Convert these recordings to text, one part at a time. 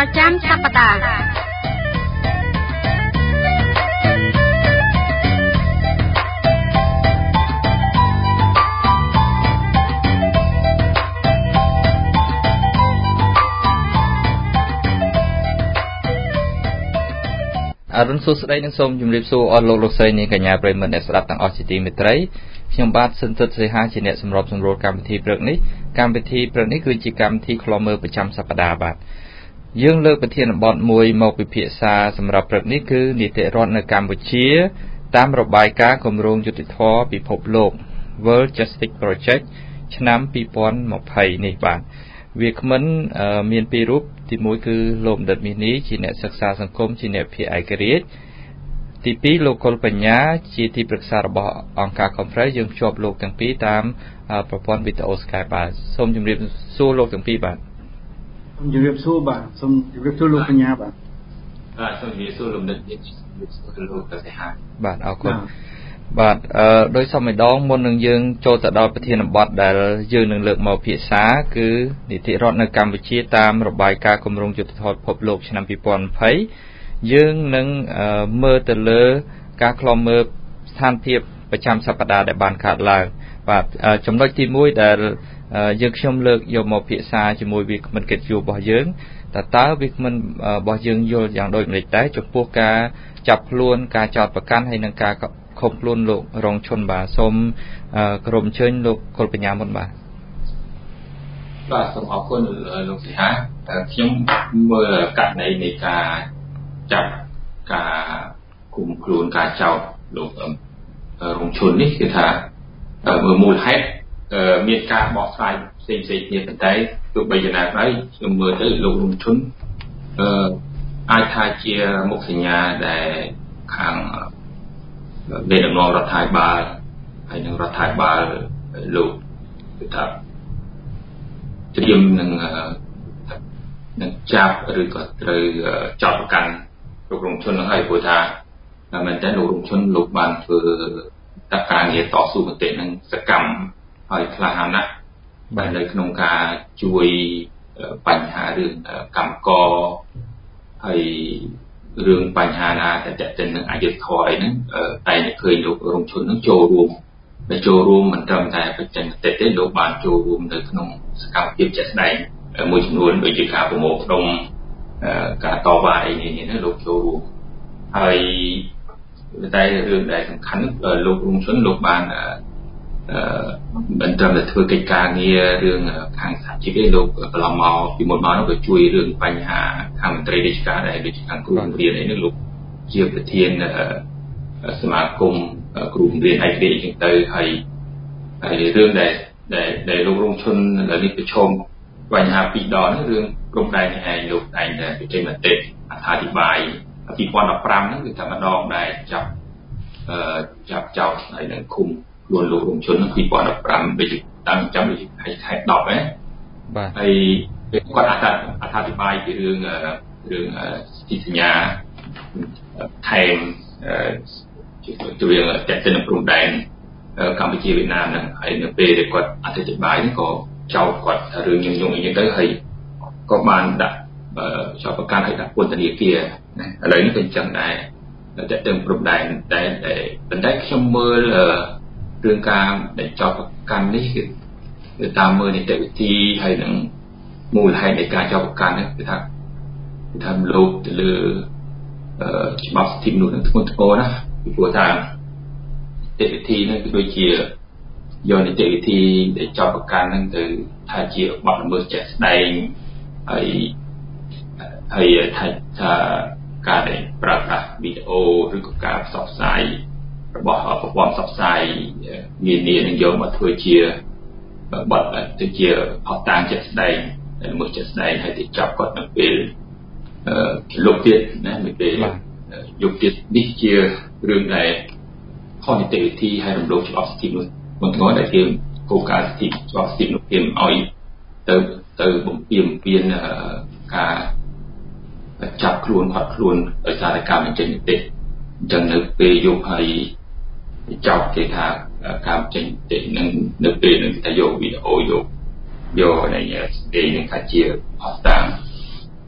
ចាំសប្តាហ៍អរុនសួស្តីនិងសូមជម្រាបសួរអស់លោកស្រីនាងកញ្ញាប្រិយមិត្តអ្នកស្ដាប់ទាំងអស់ជាទីមេត្រីខ្ញុំបាទសិនទិតសីហាជាអ្នកសម្របសម្រួលកម្មវិធីព្រឹកនេះគឺជាកម្មវិធីខ្លមមើលប្រចាំសប្តាហ៍បាទយើងលើកប្រធានបទមួយមកពិភាក្សាសម្រាប់ព្រឹកនេះគឺនីតិរដ្ឋនៅកម្ពុជាតាមរបាយការណ៍គម្រោងយុត្តិធម៌ពិភពលោក World Justice Project ឆ្នាំ2020នេះបាទវាគ្មិនមានពីររូបទីមួយគឺលោកបណ្ឌិតមាសនេះជាអ្នកសិក្សាសង្គមជាអ្នកភាគឯករាជ្យទីពីរលោកកុលបញ្ញាជាទីប្រឹក្សារបស់អង្គការ Conference យើងភ្ជាប់លោកទាំងពីរតាមប្រព័ន្ធវីដេអូ Skype បាទសូមជម្រាបសួរលោកទាំងពីរបាទសូមជម្រាបសួរបាទសូមជម្រាបសួរលោកបញ្ញាបាទសូមជម្រាបសួរលោកបណ្ឌិតមាសលោកកសិហាបាទអរគុណបាទដោយសមម្ដងមុននឹងយើងចូលទៅដល់ប្រធានបទដែលយើងនឹងលើកមកពិភាក្សាគឺនីតិរដ្ឋនៅកម្ពុជាតាមរបាយការណ៍គម្រោងយុត្តិធម៌ពិភពលោកឆ្នាំ2020យើងនឹងមើលទៅលើការខ្លំមើលស្ថានភាពប្រចាំសប្តាហ៍ដែលបានកើតឡើងបាទចំណុចទី1ដែលយើងខ្ញុំលើកយកមកពិភាក្សាជាមួយវាគ្មិនកិត្តិយសរបស់យើងតើវាគ្មិនរបស់យើងយល់យ៉ាងដូចម្តេចដែរចំពោះការចាប់ខ្លួនការចោទប្រកាន់ហើយនិងការខុំខ្លួនលោករងឈុនបាទសូមក្រុមអញ្ជើញលោកកុលបញ្ញាមុនបាទសូមអរគុណលោកសិហាខ្ញុំមើលករណីនៃការចាប់ការគុំខ្លួនការចោទលោករងឈុននេះគឺថាមើលមូលហេតុមានការបកស្រាយផ្សេងៗគ្នាប៉ុន្តែទោះបីយ៉ាងណាក៏ដោយខ្ញុំមើលទៅលោករងឈុនអាចថាជាមុខសញ្ញាដែលខាងមេដឹកនាំរដ្ឋាភិបាលហើយនឹងរដ្ឋាភិបាលលោកគឺថាត្រៀមនឹងចាប់ឬក៏ត្រូវចោទប្រកាន់លោករងឈុននឹងហើយព្រោះថាមែនតើលោករងឈុនលោកបានធ្វើការងារតស៊ូមតិនឹងសកម្មហើយក្លាហានណាស់បាទនៅក្នុងការជួយបញ្ហារឿងកម្មករហើយរឿងបញ្ហាណាដែលតេតិននឹងអយុធធម៌អីហ្នឹងតែឃើញលោករងឈុននឹងចូលរួមមិនត្រឹមតែបញ្ចេញមតិទេលោកបានចូលរួមនៅក្នុងសកម្មភាពជាក់ស្ដែងមួយចំនួនដូចជាការប្រមូលផ្ដុំការតវ៉ាអីនេះលោកចូលរួមហើយតែរឿងដែលសំខាន់លោករងឈុនលោកបានមិនត្រឹមតែធ្វើកិច្ចការងាររឿងខាងសហជីពទេលោកកន្លងមកពីមុនមកនោះក៏ជួយរឿងបញ្ហាខាងមន្ត្រីរាជការដែរដូចខាងគ្រូបង្រៀនអីនេះលោកជាប្រធានសមាគមគ្រូបង្រៀនឯករាជ្យអញ្ចឹងទៅហើយរឿងដែលលោករងឈុននៅនេះប្រឈមបញ្ហាពីរដងនេះរឿងព្រំដែននេះឯងលោកតែងតែបច្ចេកមតិអត្ថាធិប្បាយ2015ហ្នឹងគឺថាម្ដងដែលចាប់ចោទហើយនឹងឃុំខ្លួនលោករងឈុន2015ដូចតាំងចាំដូចខែ10ហ្នឹងបាទហើយគាត់អត្ថាធិប្បាយពីរឿងសិទ្ធិសញ្ញាថែមជារឿងតេតិនព្រំដែនកម្ពុជាវៀតណាមហ្នឹងហើយនៅពេលដែលគាត់អធិប្បាយហ្នឹងក៏ចោទគាត់រឿងញញអីហ្នឹងទៅហើយក៏បានដាក់ចោទប្រកាន់ឲ្យដាក់ពន្ធនាគារណាឥឡូវនេះក៏អញ្ចឹងដែរតេតិនព្រំដែនតែប៉ុន្តែខ្ញុំមើលរឿងការដែលចោទប្រកាន់នេះគឺតាមមើលនីតិវិធីហើយនឹងមូលហេតុនៃការចោទប្រកាន់នេះគឺថាលោកទៅលើច្បាប់សិទ្ធិមនុស្សនឹងធ្ងន់ធ្ងរណាពីព្រោះថានីតិវិធីនឹងគឺដូចជាយកនីតិវិធីដែលចោទប្រកាន់នឹងទៅថាជាបទល្មើសជាក់ស្ដែងហើយថាការដែលប្រើប្រាស់វីដេអូឬក៏ការផ្សព្វផ្សាយរបស់ប្រព័ន្ធផ្សព្វផ្សាយនានានឹងយកមកធ្វើជាបទទៅជាផុសតាងជាក់ស្ដែងល្មើសជាក់ស្ដែងហើយទៅចាប់គាត់នៅពេលលោកទៀតណានៅពេលយកទៀតនេះជារឿងដែលខុសនីតិវិធីហើយរំលោភច្បាប់សិទ្ធិមនុស្សបន្ទាប់ដែលគេគោលការណ៍សិទ្ធិច្បាប់សិទ្ធិមនុស្សគេឲ្យទៅបំពេញការចាប់ខ្លួនខាត់ខ្លួនដោយសារតែការបញ្ចេញមតិអញ្ចឹងនៅពេលយកហើយចោទគេថាការបញ្ចេញមតិនឹងនៅពេលនឹងគេថាយកវីដេអូយកនៃស្ដីនឹងថាជាផុសតាង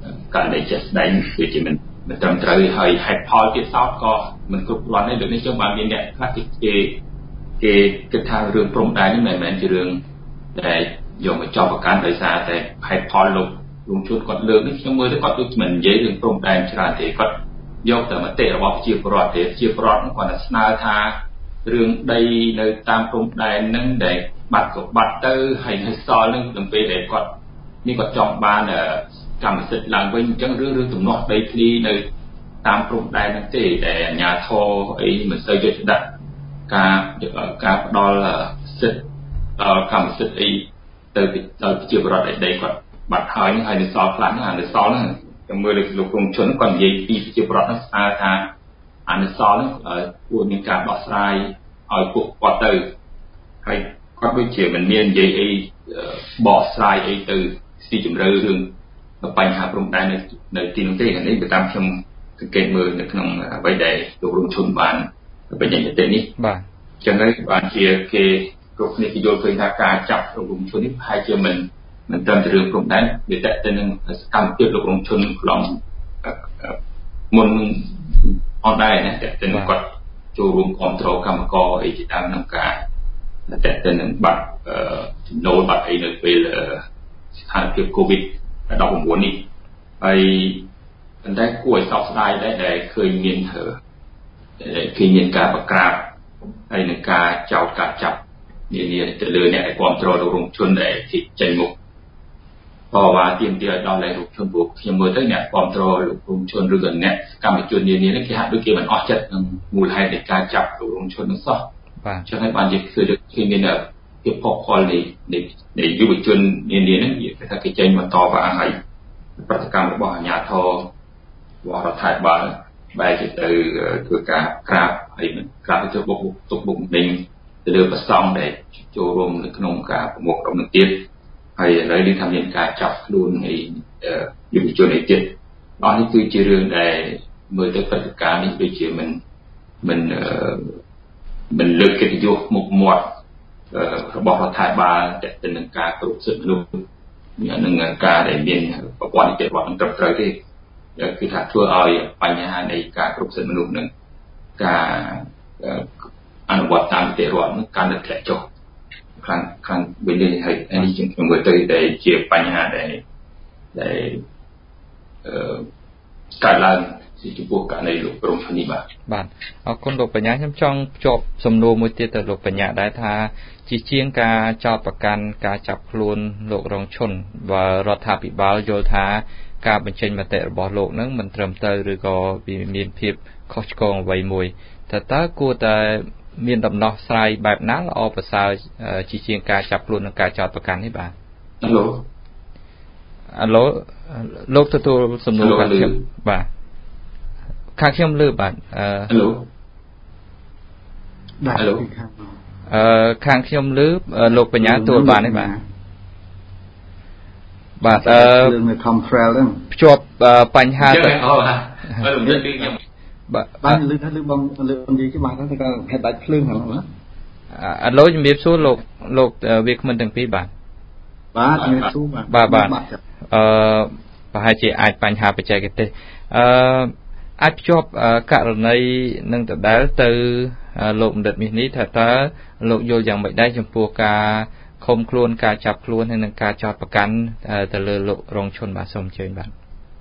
การได้จัดได้คือที่มันត្រឹមត្រូវហើយហេតុផលទៀតសោតក៏មិនគ្រប់គ្រាន់ដែរដូចនេះខ្ញុំបានមានអ្នកខ្លះគេគិតថារឿងព្រំដែននេះមិនមែនជារឿងដែលយកមកចោទប្រកាន់ដោយសារតែហេតុផលលោកជួនគាត់លើកនេះខ្ញុំមើលទៅគាត់ដូចមិននិយាយរឿងព្រំដែនច្រើនទេគាត់យកតែមតិរបស់ប្រជាពលរដ្ឋទេប្រជាពលរដ្ឋគាត់តែស្នើថារឿងដីនៅតាមព្រំដែនហ្នឹងដែលបាត់ក៏បាត់ទៅហើយនៅសល់នឹងដល់ពេលដែលគាត់នេះគាត់ចង់បានកម្មសិទ្ធិឡើងវិញអញ្ចឹងរឿងទំនាស់ដីធ្លីនៅតាមព្រំដែនហ្នឹងទេដែលអាជ្ញាធរអីមិនសូវយកចិត្តដាក់ការផ្ដល់សិទ្ធិដល់កម្មសិទ្ធិអីទៅដល់ប្រជាពលរដ្ឋដីគាត់បាត់ហើយនៅសល់ខ្លះហ្នឹងនៅសល់ហ្នឹងខ្ញុំមើលលោកក្រុមជនគាត់និយាយពីប្រជាពលរដ្ឋហ្នឹងស្នើថានៅសល់ហ្នឹងគួរមានការដោះស្រាយឲ្យពួកគាត់ទៅហើយគាត់ដូចជាមិនមាននិយាយអីបកស្រាយអីទៅស៊ីជម្រៅរឿងបញ្ហាព្រំដែននៅទីនោះទេនេះទៅតាមខ្ញុំសង្កេតមើលនៅក្នុងអ្វីដែលលោកក្រុមជនបានបញ្ចេញមតិនេះបាទអញ្ចឹងហើយបានជាគេគ្រប់គ្នាគេយល់ឃើញថាការចាប់លោកក្រុមជននេះប្រហែលជាមិនត្រឹមតែរឿងព្រំដែនវាតេទៅនឹងសកម្មភាពលោកក្រុមជនកន្លងមុនអត់ដែរណាតេទៅនឹងគាត់ចូលរួមគ្រប់គ្រងកម្មករអីជាដើមក្នុងការតេទៅនឹងបាត់ចំណូលបាត់អីនៅពេលស្ថានភាព COVID-19 នេះហើយប៉ុន្តែគួរឲ្យសោកស្ដាយដែរដែលឃើញមានការបង្ក្រាបហើយនឹងការចោទការចាប់នានាទៅលើអ្នកដែលគ្រប់គ្រងលោកក្រុមជនដែលចេញមុខเพราะว่าទៀមទាឲ្យដល់លេខរូបជនពួកខ្ញុំមើលទៅអ្នកគ្រប់គ្រងលោកក្រុមជនឬក៏អ្នកកម្មជននានានេះគេហាក់ដូចគេមិនអស់ចិត្តនឹងមូលហេតុនៃការចាប់លោកក្រុមជននោះសោះបាទអញ្ចឹងហើយបានជាឃើញមានភាពផុសផុលនៃយុវជននានាហ្នឹងគេថាគេចេញមកតវ៉ាហើយប្រតិកម្មរបស់អាជ្ញាធររបស់រដ្ឋាភិបាលបែរជាទៅធ្វើការក្រាបហើយក្រាបទៅបុកទុកបុកម្នេញទៅលើប្រសង់ដែលចូលរួមនៅក្នុងការប្រមូលក្រុមនឹងទៀតហើយឥឡូវនេះថាមានការចាប់ខ្លួនយុវជនឯទៀតអស់នេះគឺជារឿងដែលមើលទៅព្រឹត្តិការណ៍នេះដូចជាមិនលើកកិត្តិយសមុខមាត់របស់រដ្ឋាភិបាលទៅនឹងការគ្រប់សិទ្ធិមនុស្សនឹងការដែលមានប្រព័ន្ធនីតិរដ្ឋនឹងត្រឹមត្រូវទេគឺថាធ្វើឲ្យបញ្ហានៃការគ្រប់សិទ្ធិមនុស្សនឹងការអនុវត្តតាមនីតិរដ្ឋនឹងកាន់តែធ្លាក់ចុះខាងវិញនេះហើយនេះខ្ញុំមើលទៅដែលជាបញ្ហាដែលកើតឡើងចំពោះករណីលោកក្រុមជននេះបាទអរគុណលោកបញ្ញាខ្ញុំចង់ភ្ជាប់សំណួរមួយទៀតទៅលោកបញ្ញាដែរថាជាងការចោទប្រកាន់ការចាប់ខ្លួនលោករងឈុនបើរដ្ឋាភិបាលយល់ថាការបញ្ចេញមតិរបស់លោកនឹងមិនត្រឹមត្រូវឬក៏វាមានភាពខុសឆ្គងអ្វីមួយតើគួរតែមានដំណោះស្រាយបែបណាល្អប្រសើរជាងការចាប់ខ្លួននិងការចោទប្រកាន់នេះបាទអាឡូលោកទទួលសំណួរខាងខ្ញុំបាទខាងខ្ញុំលើបាទខាងខ្ញុំលើលោកបញ្ញាទួលបានទេបាទរឿងនៅ Control ហ្នឹងភ្ជាប់បញ្ហាទៅបានលើថាលើបងលើនិយាយច្បាស់ទៅក៏ហេតុដាច់ភ្លើងហ្នឹងណាអាឡូជំរាបសួរលោកវាគ្មិនទាំងពីរបាទជំរាបសួរបាទប្រហែលជាអាចបញ្ហាបច្ចេកទេសអាចភ្ជាប់ករណីនឹងដដែលទៅលោកបណ្ឌិតមាសនេះថាតើលោកយល់យ៉ាងម៉េចដែរចំពោះការឃុំខ្លួនការចាប់ខ្លួនហើយនិងការចោទប្រកាន់ទៅលើលោករងឈុនបាទសូមអញ្ជើញបាទ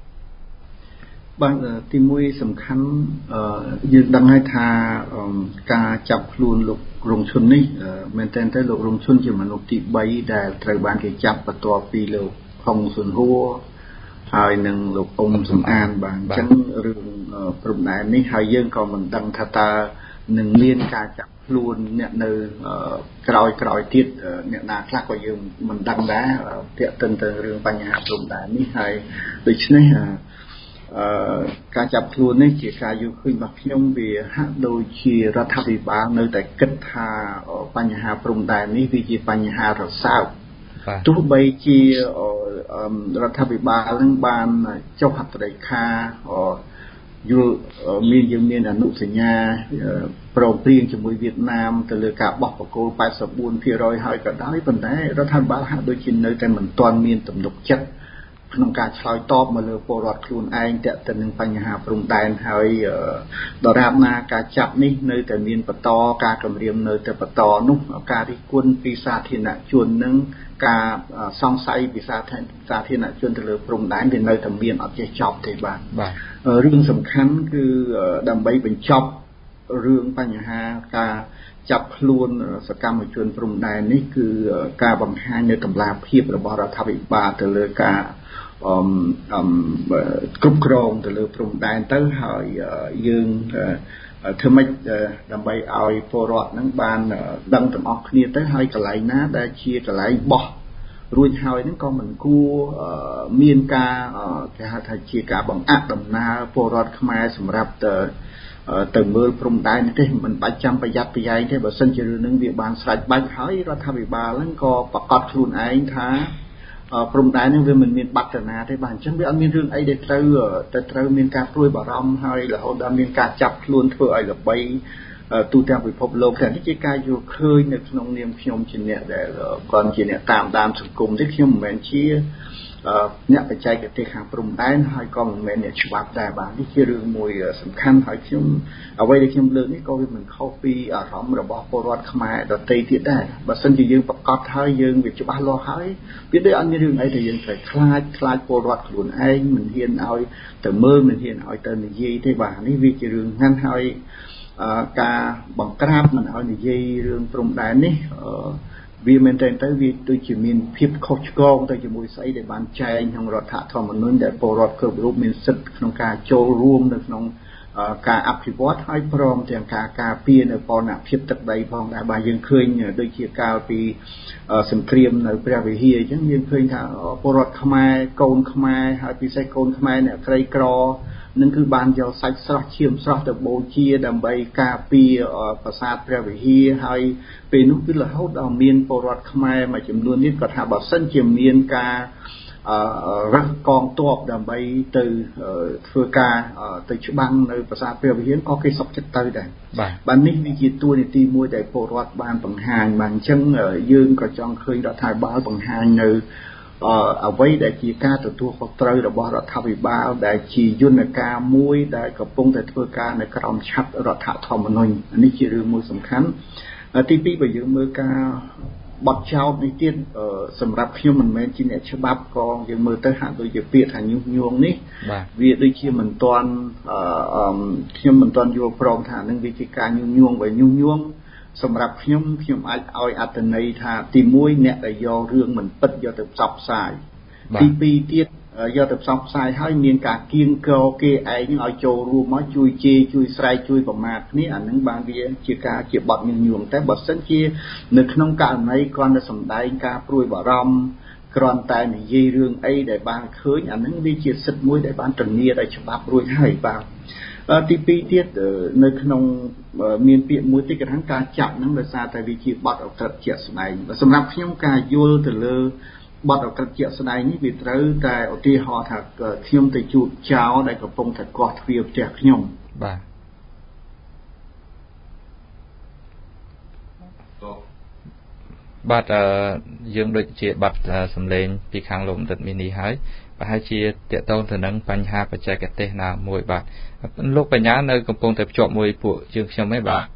ទីមួយសំខាន់យើងដឹងហើយថាការចាប់ខ្លួនលោករងឈុននេះមែនតើទៅលោករងឈុនជាមនុស្សទី3ដែលត្រូវបានគេចាប់បន្ទាប់ពីលោកហុងស៊ុនហួរហើយនឹងលោកអ៊ុំសំអានបាទអញ្ចឹងរឿងព្រំដែននេះហើយយើងក៏មិនដឹងថាតើនឹងមានការចាប់ខ្លួនអ្នកនៅក្រោយទៀតអ្នកណាខ្លះក៏យើងមិនដឹងដែរទាក់ទិនទៅរឿងបញ្ហាព្រំដែននេះហើយដូច្នេះការចាប់ខ្លួននេះជាការយល់ឃើញរបស់ខ្ញុំវាហាក់ដូចជារដ្ឋាភិបាលនៅតែគិតថាបញ្ហាព្រំដែននេះវាជាបញ្ហារសើបទោះបីជារដ្ឋាភិបាលនឹងបានចុះហត្ថលេខាយល់យើងមានអនុសញ្ញាព្រមព្រៀងជាមួយវៀតណាមទៅលើការបោះបកគោល 84% ហើយក៏ដោយប៉ុន្តែរដ្ឋាភិបាលហាក់ដូចជានៅតែមិនទាន់មានទំនុកចិត្តក្នុងការឆ្លើយតបមកលើពលរដ្ឋខ្លួនឯងទាក់ទិននឹងបញ្ហាព្រំដែនហើយដរាបណាការចាប់នេះនៅតែមានបន្តការគម្រាមនៅតែបន្តនោះការរិះគន់ពីសាធារណជននឹងការសង្ស័យពីសាធារណជនទៅលើព្រំដែនវានៅតែមានអត់ចេះចប់ទេបាទរឿងសំខាន់គឺដើម្បីបញ្ចប់រឿងបញ្ហាការចាប់ខ្លួនសកម្មជនព្រំដែននេះគឺការបង្ហាញនៅតម្លាភាពរបស់រដ្ឋាភិបាលទៅលើការគ្រប់គ្រងទៅលើព្រំដែនទៅហើយយើងធ្វើម៉េចដើម្បីឲ្យពលរដ្ឋនឹងបានដឹងទាំងអស់គ្នាទៅហើយកន្លែងណាដែលជាកន្លែងបោះរួចហើយហ្នឹងក៏មិនគួរមានការគេហៅថាជាការបង្អាក់ដំណើរពលរដ្ឋខ្មែរសម្រាប់ទៅមើលព្រំដែនទេមិនបាច់ចាំប្រយ័ត្នប្រយែងទេបើសិនជារឿងនឹងវាបានស្រេចបាច់ហើយរដ្ឋាភិបាលហ្នឹងក៏ប្រកាសខ្លួនឯងថាព្រំដែនហ្នឹងវាមិនមានបាត់ណាទេបាទអញ្ចឹងវាអត់មានរឿងអីដែលត្រូវមានការព្រួយបារម្ភហើយរហូតដល់មានការចាប់ខ្លួនធ្វើឲ្យល្បីទូទាំងពិភពលោកតែនេះជាការយល់ឃើញនៅក្នុងនាមខ្ញុំជាអ្នកដែលគាត់ជាអ្នកតាមដានសង្គមទេខ្ញុំមិនមែនជាអ្នកបច្ចេកទេសខាងព្រំដែនហើយក៏មិនមែនអ្នកច្បាប់ដែរបាទនេះជារឿងមួយសំខាន់ហើយខ្ញុំអ្វីដែលខ្ញុំលើកនេះក៏វាមិនខុសពីអារម្មណ៍របស់ពលរដ្ឋខ្មែរដទៃទៀតដែរបើសិនជាយើងប្រកាសហើយយើងវាច្បាស់លាស់ហើយវាដូចអត់មានរឿងអីដែលយើងត្រូវខ្លាចពលរដ្ឋខ្លួនឯងមិនហ៊ានឲ្យទៅមើលមិនហ៊ានឲ្យទៅនិយាយទេបាទនេះវាជារឿងហ្នឹងហើយការបង្ក្រាបមិនឲ្យនិយាយរឿងព្រំដែននេះវាមែនតើទៅវាដូចជាមានភាពខុសឆ្គងទៅជាមួយស្អីដែលបានចែងក្នុងរដ្ឋធម្មនុញ្ញដែលពលរដ្ឋគ្រប់រូបមានសិទ្ធិក្នុងការចូលរួមនៅក្នុងការអភិវឌ្ឍហើយព្រមទាំងការការពារនៅបរណភាពទឹកដីផងដែរបាទយើងឃើញដូចជាកាលពីសង្គ្រាមនៅព្រះវិហារអញ្ចឹងយើងឃើញថាពលរដ្ឋខ្មែរកូនខ្មែរហើយពិសេសកូនខ្មែរអ្នកក្រីក្រនឹងគឺបានយកសាច់ស្រស់ឈាមស្រស់ទៅបូជាដើម្បីការពារប្រាសាទព្រះវិហារហើយពេលនោះគឺរហូតដល់មានពលរដ្ឋខ្មែរមួយចំនួននេះគាត់ថាបើសិនជាមានការរះកងទ័ពដើម្បីទៅធ្វើការទៅច្បាំងនៅប្រាសាទព្រះវិហារក៏គេសុខចិត្តទៅដែរបាទនេះវាជាតួនាទីមួយដែលពលរដ្ឋបានបង្ហាញបាទអញ្ចឹងយើងក៏ចង់ឃើញរដ្ឋាភិបាលបង្ហាញនៅអ្វីដែលជាការទទួលខុសត្រូវរបស់រដ្ឋាភិបាលដែលជាយន្តការមួយដែលកំពុងតែធ្វើការនៅក្រោមឆ័ត្ររដ្ឋធម្មនុញ្ញនេះជារឿងមួយសំខាន់ទី2បើយើងមើលការបត់ចោតនេះទៀតសម្រាប់ខ្ញុំមិនមែនជាអ្នកច្បាប់ក៏យើងមើលទៅហាក់ដូចជាពាក្យថាញុះញង់នេះវាដូចជាមិនទាន់ខ្ញុំមិនទាន់យល់ព្រមថានឹងវាជាការញុះញង់បើញុះញង់សម្រាប់ខ្ញុំអាចឲ្យអត្ថន័យថាទី1អ្នកដែលយករឿងមិនពិតយកទៅផ្សព្វផ្សាយទី2ទៀតយកទៅផ្សព្វផ្សាយហើយមានការគៀងគរគេឯងឲ្យចូលរួមមកជួយជេរជួយស្រែកជួយប្រមាថគ្នាអានឹងបានវាជាការជាបទញុះញង់តែបើសិនជានៅក្នុងករណីគ្រាន់តែសម្ដែងការព្រួយបារម្ភគ្រាន់តែនិយាយរឿងអីដែលបានឃើញអានឹងវាជាសិទ្ធិមួយដែលបានធានាដោយច្បាប់រួចហើយបាទទី2ទៀតនៅក្នុងមានពាក្យមួយទៀតគេថាការចាប់ហ្នឹងដោយសារតែវាជាបទអក្រិតជាក់ស្ដែងសម្រាប់ខ្ញុំការយល់ទៅលើបទអក្រិតជាក់ស្ដែងនេះវាត្រូវតែឧទាហរណ៍ថាខ្ញុំទៅជួបចៅដែលកំពុងតែកោះទ្វារផ្ទះខ្ញុំបាទយើងដូចជាបាត់សម្លេងពីខាងលោកបណ្ឌិតមីនីហើយប្រហែលជាតកតងទៅនឹងបញ្ហាបច្ចេកទេសណាមួយបាទលោកបញ្ញានៅកំពុងតែភ្ជាប់មួយពួកយើងខ្ញុំឯងបាទ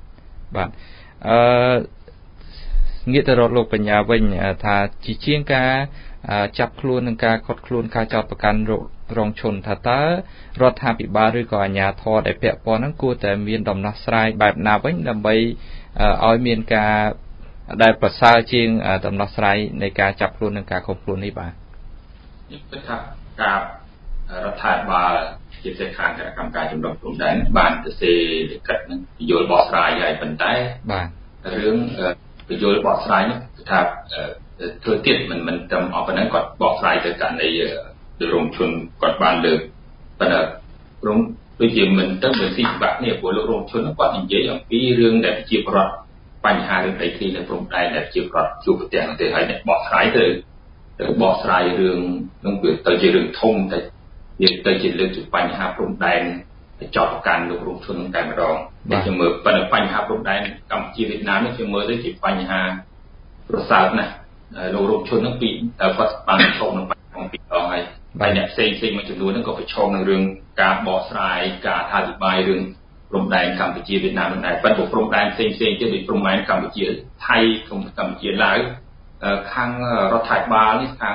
ងាកទៅរកលោកបញ្ញាវិញថាជាងការចាប់ខ្លួននិងការឃាត់ខ្លួនការចោទប្រកាន់រងឈុនថាតើរដ្ឋាភិបាលឬក៏អាជ្ញាធរដែលពាក់ព័ន្ធហ្នឹងគួរតែមានដំណោះស្រាយបែបណាវិញដើម្បីឲ្យមានការដែលប្រសើរជាងដំណោះស្រាយនៃការចាប់ខ្លួននិងការឃុំខ្លួននេះបាទនេះគឺថាការរដ្ឋាភិបាលជាផ្នែកខាងគណៈកម្មការចម្រុះព្រំដែនបានទៅសេលិខិតនឹងពយល់បកស្រាយហើយប៉ុន្តែបាទរឿងពយល់បកស្រាយនេះគឺថាធ្វើទៀតមិនត្រឹមអស់ប៉ុណ្ណឹងគាត់បកស្រាយទៅករណីរងជនគាត់បានលើកប៉ុន្តែរងដូចជាមិនទៅមិនស៊ីបាក់នេះព្រោះលោករងជនគាត់និយាយអំពីរឿងដែលជាប្រវត្តិបញ្ហារឿងដីធ្លីនៅព្រំដែនដែលជាប្រវត្តិជួបប្រទះនោះទេហើយអ្នកបកស្រាយទៅបកស្រាយរឿងនឹងវាទៅជារឿងធំតែវាទៅជាលើកពីបញ្ហាព្រំដែនចោតប្រកាន់លោករងជនតែម្ដងតែខ្ញុំមើលប៉ុន្តែបញ្ហាព្រំដែនកម្ពុជាវៀតណាមនេះខ្ញុំមើលទៅជាបញ្ហាប្រសើរណាស់លោករងជននឹងពីគាត់បានឈប់នឹងបញ្ហាពីដងហើយហើយអ្នកផ្សេងមួយចំនួនហ្នឹងក៏ប្រឈមនឹងរឿងការបកស្រាយការអធិប្បាយរឿងព្រំដែនកម្ពុជាវៀតណាមដែរប៉ុន្តែព្រំដែនផ្សេងទៀតដូចព្រំដែនកម្ពុជាថៃកម្ពុជាឡាវខាងរដ្ឋាភិបាលនេះខាង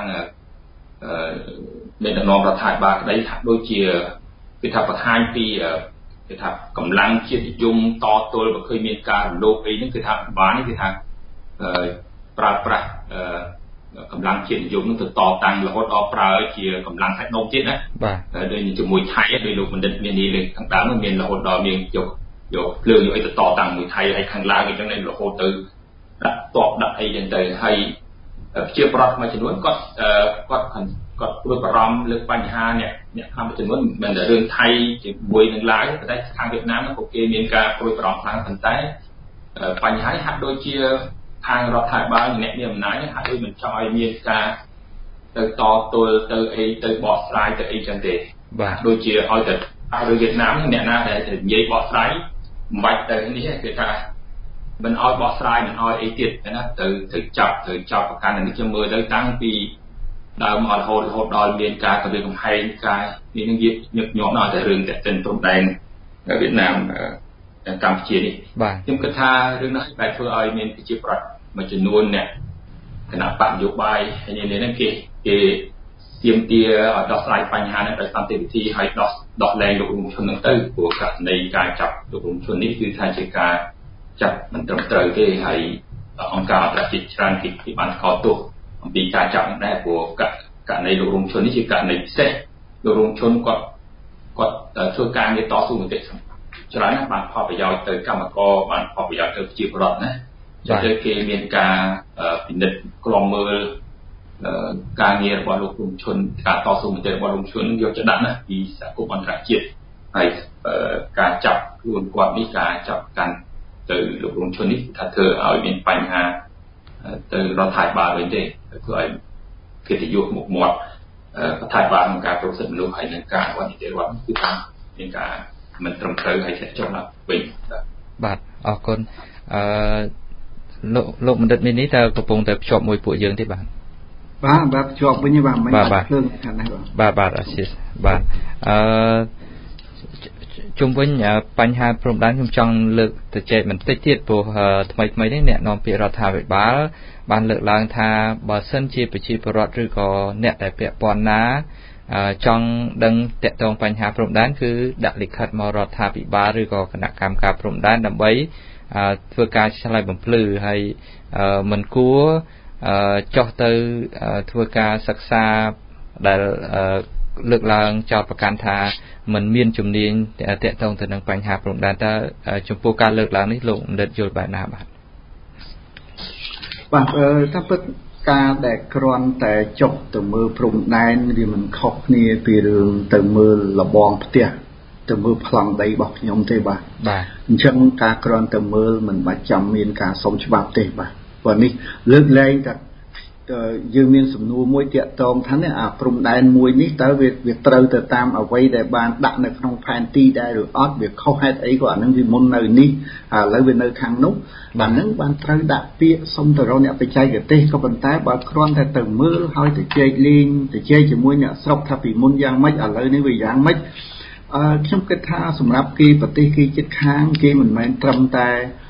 មេដឹកនាំរដ្ឋាភិបាលក្តីថាដូចជាគេថាបង្ហាញពីគេថាកម្លាំងជាតិនិយមតទល់បើឃើញមានការរំលោភអីហ្នឹងគឺថាបាននេះគឺថាប្រើប្រាស់កម្លាំងជាតិនិយមនឹងទៅតតាំងរហូតដល់ប្រើជាកម្លាំងសាច់ដុំទៀតណាបាទដូចជាមួយថៃដោយលោកបណ្ឌិតមាននេះលើខាងដើមមានរហូតដល់មានយកភ្លើងយកអីទៅតតាំងមួយថៃហើយខាងឡើងអញ្ចឹងរហូតទៅដាក់តបដាក់អីចឹងទៅហើយជាប្រដ្ឋមួយចំនួនគាត់ព្រួយបារម្ភលើបញ្ហាអ្នកខាងមួយចំនួនមិនមែនតែរឿងថៃជាមួយនឹងឡាវតែខាងវៀតណាមក៏គេមានការព្រួយបារម្ភខ្លាំងប៉ុន្តែបញ្ហានេះហាក់ដូចជាខាងរដ្ឋាភិបាលអ្នកមានអំណាចហាក់ដូចមិនចង់ឲ្យមានការទៅតទល់ទៅអីទៅបកស្រាយទៅអីចឹងទេបាទដូចជាឲ្យតែរឿងវៀតណាមអ្នកណាដែលនិយាយបកស្រាយមិនបាច់ទៅនេះគេថាមិនឲ្យបកស្រាយមិនឲ្យអីទៀតណាទៅចាប់ប្រកាន់នេះខ្ញុំមើលទៅតាំងពីដើមរហូតដល់មានការគម្រាមកំហែងការនេះនឹងញឹកញាប់ដល់តែរឿងតែទិនព្រំដែនវៀតណាមកម្ពុជានេះខ្ញុំគិតថារឿងនេះបែរធ្វើឲ្យមានប្រជាប្រដ្ឋមួយចំនួនអ្នកគណៈបកនយោបាយហើយនេះគេទាមទារឲ្យដោះស្រាយបញ្ហានេះដោយសន្តិវិធីហើយដោះលែងលោករងឈុននឹងទៅព្រោះករណីការចាប់លោករងឈុននេះគឺថាជាការចាប់មិនត្រឹមត្រូវទេហើយអង្គការអន្តរជាតិច្រើនគេបានខកទោសអំពីការចាប់នេះដែរព្រោះករណីលោករងឈុននេះជាករណីពិសេសលោករងឈុនគាត់ធ្វើការងារតស៊ូមតិច្រើនណាស់បានផលប្រយោជន៍ទៅកម្មករបានផលប្រយោជន៍ទៅប្រជាពលរដ្ឋណាចឹងទៅគេមានការពិនិត្យក្រមមើលការងាររបស់លោករងឈុនការតស៊ូមតិរបស់លោករងឈុនយកទៅដាក់ណាពីសហគមន៍អន្តរជាតិហើយការចាប់ខ្លួនគាត់នេះការចាប់កាន់ទៅលោករងឈុននេះថាធ្វើឲ្យមានបញ្ហាទៅរដ្ឋាភិបាលវិញទេធ្វើឲ្យកិត្តិយសមុខមាត់រដ្ឋាភិបាលក្នុងការប្រសិទ្ធមនុស្សហើយនឹងការអនុវត្តនីតិរដ្ឋគឺថាមានការមិនត្រឹមត្រូវហើយចេះចុះឡើងវិញបាទអរគុណលោកបណ្ឌិតមាននេះតើកំពុងតែភ្ជាប់មួយពួកយើងទេបាទភ្ជាប់វិញបាទមិនបាច់ភ្លើងខាងនេះបាទអរគុណបាទជុំវិញបញ្ហាព្រំដែនខ្ញុំចង់លើកទៅចែកបន្តិចទៀតព្រោះថ្មីនេះអ្នកនាំពាក្យរដ្ឋាភិបាលបានលើកឡើងថាបើសិនជាប្រជាពលរដ្ឋឬក៏អ្នកដែលពាក់ព័ន្ធណាចង់ដឹងតាក់ទងបញ្ហាព្រំដែនគឺដាក់លិខិតមករដ្ឋាភិបាលឬក៏គណៈកម្មការព្រំដែនដើម្បីធ្វើការឆ្លើយបំភ្លឺហើយមិនគួរចោះទៅធ្វើការសិក្សាដែលលើកឡើងចោទប្រកាន់ថាមិនមានជំនាញតាក់ទងទៅនឹងបញ្ហាព្រំដែនតើចំពោះការលើកឡើងនេះលោកបណ្ឌិតយល់បែបណាបាទថាពិតការដែលគ្រាន់តែចុះទៅមើលព្រំដែនវាមិនខុសគ្នាពីរឿងទៅមើលលបងផ្ទះទៅមើលប្លង់ដីរបស់ខ្ញុំទេបាទអញ្ចឹងការគ្រាន់តែមើលមិនបាច់ចាំមានការសុំច្បាប់ទេបាទព្រោះនេះលើកលែងតែយើងមានសំណួរមួយតាក់ទងថាអាព្រំដែនមួយនេះតើវាត្រូវទៅតាមអ្វីដែលបានដាក់នៅក្នុងផែនទីដែរឬអត់វាខុសហេតុអីក៏អានឹងវាមុននៅនេះឥឡូវវានៅខាងនោះបាទហ្នឹងបានត្រូវដាក់ពាក្យសុំទៅរកអ្នកបច្ចេកទេសក៏ប៉ុន្តែបើគ្រាន់តែទៅមើលហើយទៅជែកលេងទៅជែកជាមួយអ្នកស្រុកថាពីមុនយ៉ាងម៉េចឥឡូវនេះវាយ៉ាងម៉េចខ្ញុំគិតថាសម្រាប់គេប្រទេសគេជិតខាងគេមិនមែនត្រឹមតែ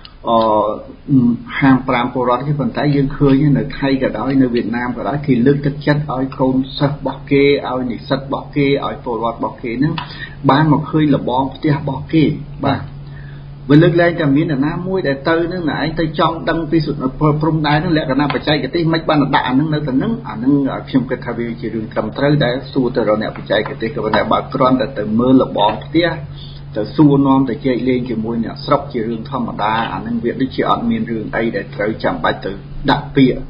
ហាម5ពលរដ្ឋទេប៉ុន្តែយើងឃើញនៅថៃក៏ដោយនៅវៀតណាមក៏ដោយគេលើកទឹកចិត្តឲ្យកូនសិស្សរបស់គេឲ្យនិស្សិតរបស់គេឲ្យពលរដ្ឋរបស់គេហ្នឹងបានមកឃើញលបងផ្ទះរបស់គេបាទវាលើកលែងតែមានអ្នកណាមួយដែលទៅនឹងឯងទៅចង់ដឹងពីព្រំដែនហ្នឹងលក្ខណៈបច្ចេកទេសមិនបានដាក់អាហ្នឹងនៅទៅហ្នឹងអាហ្នឹងខ្ញុំគិតថាវាជារឿងត្រឹមត្រូវដែលសួរទៅរកអ្នកបច្ចេកទេសក៏ប៉ុន្តែបើគ្រាន់តែទៅមើលលបងផ្ទះទៅសួរនាំទៅជែកលេងជាមួយអ្នកស្រុកជារឿងធម្មតាអានឹងវាដូចជាអត់មានរឿងអីដែលត្រូវចាំបាច់ទៅដាក់ពាក្យ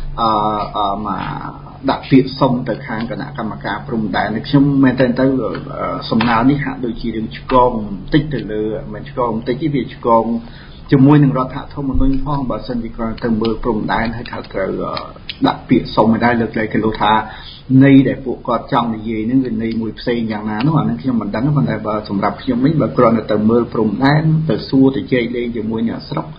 ដាក់ពាក្យសុំទៅខាងគណៈកម្មការព្រំដែនខ្ញុំមែនតើទៅសំណើនេះហាក់ដូចជារឿងឆ្កងបន្តិចទៅលើមិនឆ្កងបន្តិចទេវាឆ្កងជាមួយនឹងរដ្ឋធម្មនុញ្ញផងបើសិនជាគ្រាន់តែមើលព្រំដែនហើយថាត្រូវដាក់ពាក្យសុំឲ្យដែរលើកលែងគេលោកថាន័យដែលពួកគាត់ចង់និយាយហ្នឹងវាន័យមួយផ្សេងយ៉ាងណានោះអានឹងខ្ញុំមិនដឹងប៉ុន្តែបើសម្រាប់ខ្ញុំវិញបើគ្រាន់តែទៅមើលព្រំដែនទៅសួរទៅជែកលេងជាមួយអ្នកស្រុក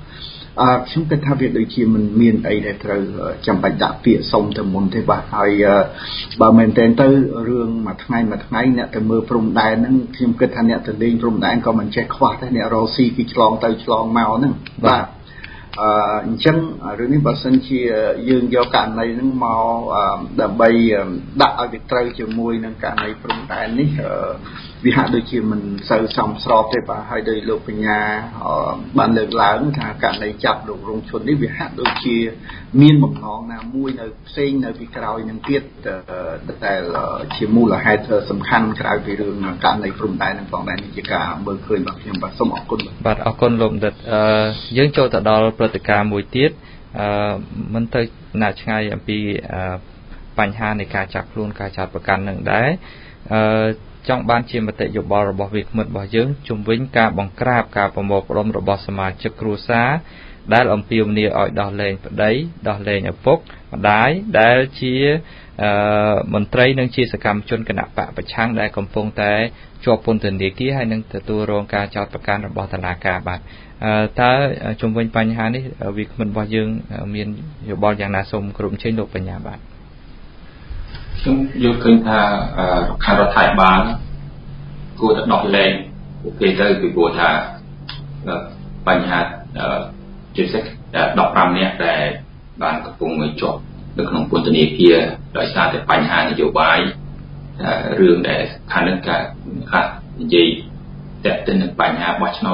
ខ្ញុំគិតថាវាដូចជាមិនមានអីដែលត្រូវចាំបាច់ដាក់ពាក្យសុំទៅមុនទេបាទហើយបើមែនតើទៅរឿងមួយថ្ងៃអ្នកទៅមើលព្រំដែនហ្នឹងខ្ញុំគិតថាអ្នកទៅលេងព្រំដែនក៏មិនចេះខ្វះដែរអ្នករកស៊ីពីឆ្លងទៅឆ្លងមកហ្នឹងបាទអញ្ចឹងរឿងនេះបើសិនជាយើងយកករណីហ្នឹងមកដើម្បីដាក់ឲ្យវាត្រូវជាមួយនឹងករណីព្រំដែននេះវាហាក់ដូចជាមិនសូវសមស្របទេបាទហើយដោយលោកបញ្ញាបានលើកឡើងថាករណីចាប់លោករងឈុននេះវាហាក់ដូចជាមានបំណងណាមួយនៅផ្សេងនៅពីក្រោយនឹងទៀតដែលជាមូលហេតុសំខាន់ក្រៅពីរឿងករណីព្រំដែននឹងផងដែរនេះជាការមើលឃើញរបស់ខ្ញុំបាទសូមអរគុណបាទអរគុណលោកបណ្ឌិតយើងចូលទៅដល់ព្រឹត្តិការណ៍មួយទៀតមិនទៅណាឆ្ងាយអំពីបញ្ហានៃការចាប់ខ្លួនការចាប់ប្រកាន់នឹងដែរចង់បានជាមតិយោបល់របស់វាគ្មិនរបស់យើងជំវិញការបង្ក្រាបការប្រមូលផ្ដុំរបស់សមាជិកគ្រួសារដែលអំពាវនាវឲ្យដោះលែងប្តីដោះលែងឪពុកម្ដាយដែលជាមន្ត្រីនិងជាសកម្មជនគណៈបកប្រឆាំងដែលកំពុងតែជាប់ពន្ធនាគារហើយនឹងទទួលរងការចោទប្រកាន់របស់តុលាការបាទតើជំវិញបញ្ហានេះវាគ្មិនរបស់យើងមានយោបល់យ៉ាងណាសូមគ្រប់ជើញលោកបញ្ញាបាទខ្ញុំយល់ឃើញថាខាងរដ្ឋាភិបាលគួរតែដោះលែងពួកគេទៅពីព្រោះថាបញ្ហាជាពិសេស15នាក់ដែលបានកំពុងជាប់នៅក្នុងពន្ធនាគារដោយសារតែបញ្ហានយោបាយរឿងដែលខាងនឹងការនិយាយតាក់ទិននឹងបញ្ហាបោះឆ្នោត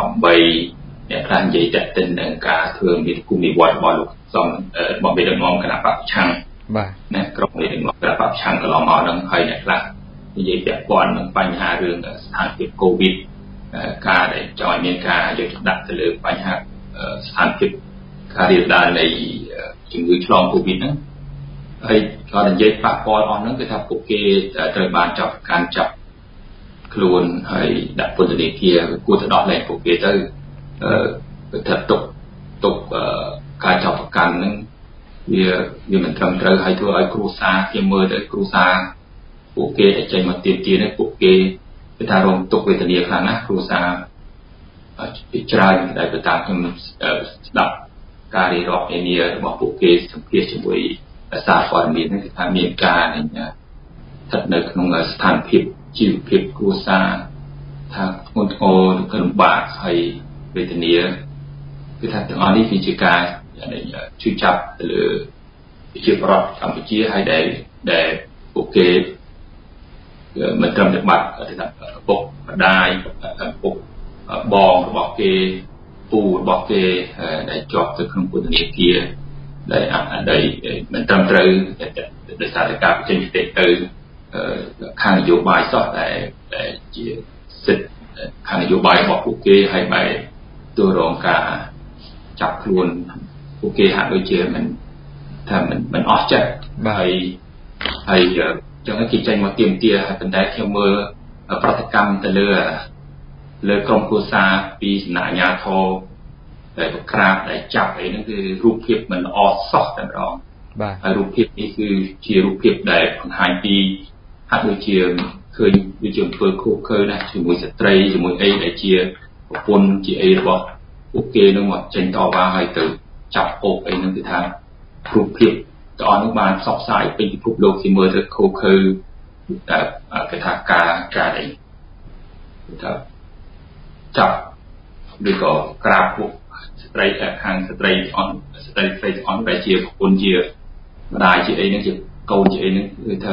2013អ្នកខ្លះនិយាយតាក់ទិននឹងការធ្វើមេគុំនិវត្តរបស់លោកសំរបស់មេដឹកនាំគណៈបកប្រឆាំងបាទណាក្រុមមេដឹកនាំគណៈបកប្រឆាំងកន្លងមកនឹងហើយអ្នកខ្លះនិយាយពាក់ព័ន្ធនឹងបញ្ហារឿងស្ថានភាពកូវីដការដែលចង់ឲ្យមានការយកចិត្តដាក់ទៅលើបញ្ហាស្ថានភាពការរាលដាលនៃជំងឺឆ្លងកូវីដហ្នឹងហើយក៏និយាយប៉ះពាល់អស់ហ្នឹងគឺថាពួកគេត្រូវបានចាប់ខ្លួនហើយដាក់ពន្ធនាគារគួរទៅដោះលែងពួកគេទៅទៅទុកការចាប់ប្រកាន់ហ្នឹងវាមិនត្រឹមត្រូវហើយធ្វើឲ្យគ្រួសារគេមើលទៅគ្រួសារពួកគេដែលចេញមកទៀមទានេះពួកគេគឺថារងទុក្ខវេទនាខ្លាំងណាស់គ្រួសារច្រើនដែលទៅតាមខ្ញុំស្ដាប់ការរៀបរាប់នានារបស់ពួកគេសម្ភាសជាមួយសារព័ត៌មានហ្នឹងគឺថាមានការស្ថិតនៅក្នុងស្ថានភាពជីវភាពគ្រួសារថាធ្ងន់ធ្ងរនិងលំបាកហើយវេទនាគឺថាទាំងអស់នេះគឺជាការជឿចាប់ទៅលើប្រជាប្រដ្ឋកម្ពុជាហើយដែលពួកគេមិនត្រឹមតែបាត់ឪពុកម្ដាយឪពុកបងរបស់គេពូរបស់គេដែលជាប់ទៅក្នុងពន្ធនាគារដែលមិនត្រឹមត្រូវដោយសារតែការបញ្ចេញមតិទៅខាងនយោបាយសោះដែលជាសិទ្ធិខាងនយោបាយរបស់ពួកគេហើយបែរទៅរងការចាប់ខ្លួនពួកគេហាក់ដូចជាមិនអស់ចិត្តហើយចឹងគេចេញមកទាមទារហើយប៉ុន្តែខ្ញុំមើលប្រតិកម្មទៅលើក្រុមគ្រួសារពីសំណាក់អាជ្ញាធរដែលបង្ក្រាបដែលចាប់អីហ្នឹងគឺរូបភាពមិនល្អសោះតែម្ដងបាទហើយរូបភាពនេះគឺជារូបភាពដែលបង្ហាញពីហាក់ដូចជាឃើញដូចជាអំពើខុសខើណាស់ជាមួយស្ត្រីជាមួយអីដែលជាប្រពន្ធជាអីរបស់ពួកគេនឹងមកចេញតវ៉ាហើយទៅចាប់អូបអីហ្នឹងគឺថារូបភាពទាំងអស់នោះបានផ្សព្វផ្សាយពេញពិភពលោកគេមើលទៅខុសខើតែគេថាការអីគឺថាចាប់ឬក៏ក្រាបពួកស្ត្រីខាងស្ត្រីទាំងអស់ដែលជាប្រពន្ធជាម្ដាយជាអីហ្នឹងជាកូនជាអីហ្នឹងគឺថា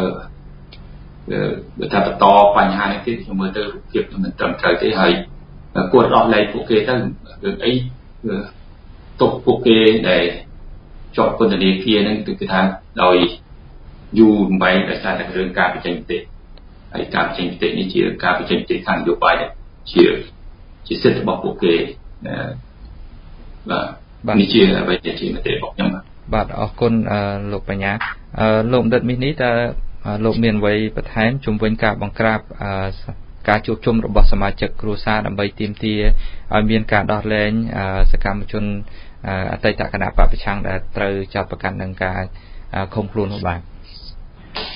បន្តបញ្ហានេះទៀតខ្ញុំមើលទៅរូបភាពមិនត្រឹមត្រូវទេហើយគួរដោះលែងពួកគេទៅរឿងអីទុកពួកគេដែលជាប់ពន្ធនាគារហ្នឹងគឺថាដោយយូរបំបែកដោយសារតែរឿងការបញ្ចេញមតិហើយការបញ្ចេញមតិនេះជាការបញ្ចេញមតិខាងនយោបាយជាសិទ្ធិរបស់ពួកគេបាទនេះជាអ្វីដែលជាមតិរបស់ខ្ញុំបាទអរគុណលោកបញ្ញាលោកបណ្ឌិតមីនេះតើលោកមានអ្វីបន្ថែមជុំវិញការបង្ក្រាបការជួបជុំរបស់សមាជិកគ្រួសារដើម្បីទាមទារឲ្យមានការដោះលែងសកម្មជនអតីតគណៈបកប្រឆាំងដែលត្រូវចាប់ប្រកាន់នឹងការឃុំខ្លួននោះបាទ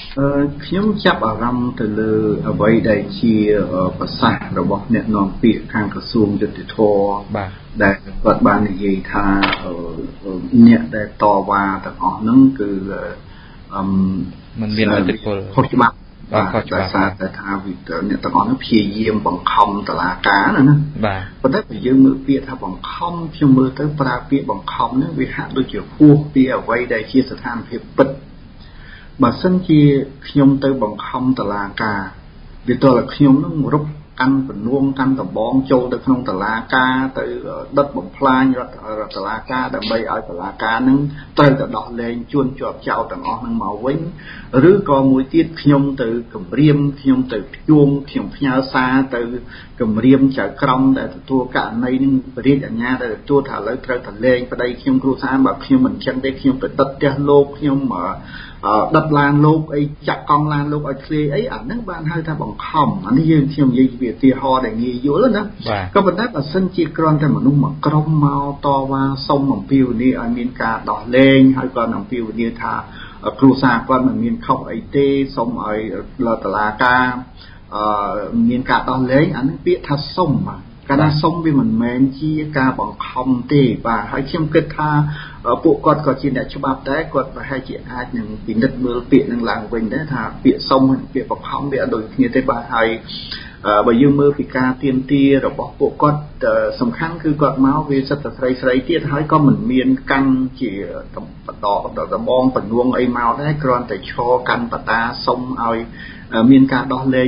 ខ្ញុំចាប់អារម្មណ៍ទៅលើអ្វីដែលជាប្រសាសន៍របស់អ្នកនាំពាក្យខាងក្រសួងយុតិធម៌ដែលគាត់បាននិយាយថាអ្នកដែលតវ៉ាទាំងអស់ហ្នឹងគឺมันមានអធិពលខុសច្បាប់ដោយសារតែថាអ្នកទាំងអស់ហ្នឹងព្យាយាមបង្ខំតុលាការណាប៉ុន្តែបើយើងមើលពាក្យថាបង្ខំខ្ញុំមើលទៅប្រើពាក្យបង្ខំហ្នឹងវាហាក់ដូចជាហួសពីអ្វីដែលជាស្ថានភាពពិតបើសិនជាខ្ញុំទៅបង្ខំតុលាការវាតើខ្ញុំនឹងរកកាន់ពនួងកាន់ដបងចូលទៅក្នុងតុលាការទៅដិតបំផ្លាញរដ្ឋតុលាការដើម្បីឲ្យតុលាការនឹងត្រូវទៅដោះលែងជួនជាប់ចោលទាំងអស់នឹងមកវិញឬក៏មួយទៀតខ្ញុំទៅគម្រាមខ្ញុំទៅព្យួងខ្ញុំផ្ញើសារទៅគម្រាមចៅក្រមដែលទទួលករណីនឹងរាជអាជ្ញាដែលទទួលថាឥឡូវត្រូវទៅលែងប្តីខ្ញុំគ្រួសារបើខ្ញុំមិនចឹងទេខ្ញុំទៅដិតផ្ទះលោកខ្ញុំដិតឡានលោកអីចាក់កង់ឡានលោកឲ្យធ្លាយអីអាហ្នឹងបានហៅថាបង្ខំអានេះខ្ញុំនិយាយពីឧទាហរណ៍ដែលងាយយល់ណាក៏ប៉ុន្តែបើសិនជាគ្រាន់តែមនុស្សមួយក្រុមមកតវ៉ាសុំអំពាវនាវឲ្យមានការដោះលែងហើយក៏អំពាវនាវថាគ្រួសារគាត់មិនមានខុសអីទេសុំឲ្យតុលាការមានការដោះលែងអានេះពាក្យថាសុំកាលណាសុំវាមិនមែនជាការបង្ខំទេបាទហើយខ្ញុំគិតថាពួកគាត់ក៏ជាអ្នកច្បាប់ដែរគាត់ប្រហែលជាអាចនឹងពិនិត្យមើលពាក្យនឹងឡើងវិញដែរថាពាក្យសុំនិងពាក្យបង្ខំវាអត់ដូចគ្នាទេបាទហើយបើយើងមើលពីការទៀមទារបស់ពួកគាត់សំខាន់គឺគាត់មកវាសិទ្ធិស្រីស្រីទៀតហើយក៏មិនមានកាន់ជាបន្តដបងពនួងអីមកដែរគ្រាន់តែឈរកាន់បតាសុំឲ្យមានការដោះលែង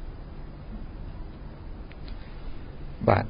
បាទ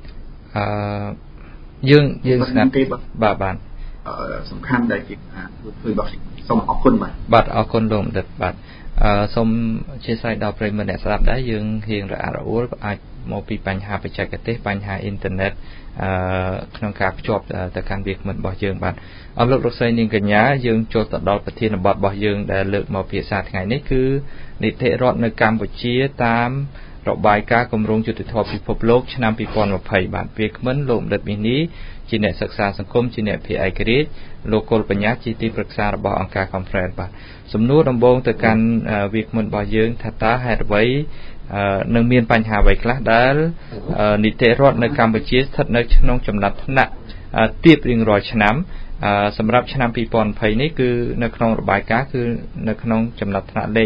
យើងស្ងាត់បាទសំខាន់ដែលជាធ្វើរបស់សូមអរគុណបាទអរគុណលោកបណ្ឌិតបាទសូមអធិស្ឋានដល់ប្រិយមិត្តអ្នកស្ដាប់ដែរយើងរៀងរអាក់រអួលអាចមកពីបញ្ហាបច្ចេកទេសបញ្ហាអ៊ីនធឺណិតក្នុងការភ្ជាប់ទៅកាន់វាគ្មិនរបស់យើងបាទអរលោកស្រីនាងកញ្ញាយើងចូលទៅដល់ប្រធានបទរបស់យើងដែលលើកមកពិភាក្សាថ្ងៃនេះគឺនីតិរដ្ឋនៅកម្ពុជាតាមរបាយការណ៍គម្រោងយុត្តិធម៌ពិភពលោកឆ្នាំ2020បាទវាគ្មិនលោកបណ្ឌិតមីនីជាអ្នកសិក្សាសង្គមជាអ្នកភិឯករាជ្យលោកកុលបញ្ញាជាទីប្រឹក្សារបស់អង្គការ Conference បាទសំណួរដំបូងទៅកាន់វាគ្មិនរបស់យើងថាតើហេតុអ្វីនឹងមានបញ្ហាអ្វីខ្លះដែលនីតិរដ្ឋនៅកម្ពុជាស្ថិតនៅក្នុងចំណាត់ថ្នាក់ទាបរៀងរាល់ឆ្នាំសម្រាប់ឆ្នាំ2020នេះគឺនៅក្នុងរបាយការណ៍គឺនៅក្នុងចំណាត់ថ្នាក់លេខ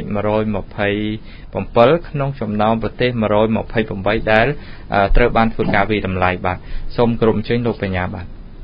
127ក្នុងចំណោមប្រទេស128ដែលត្រូវបានធ្វើការវិតម្លៃបាទសូមគោរពអញ្ជើញលោកបញ្ញាបាទ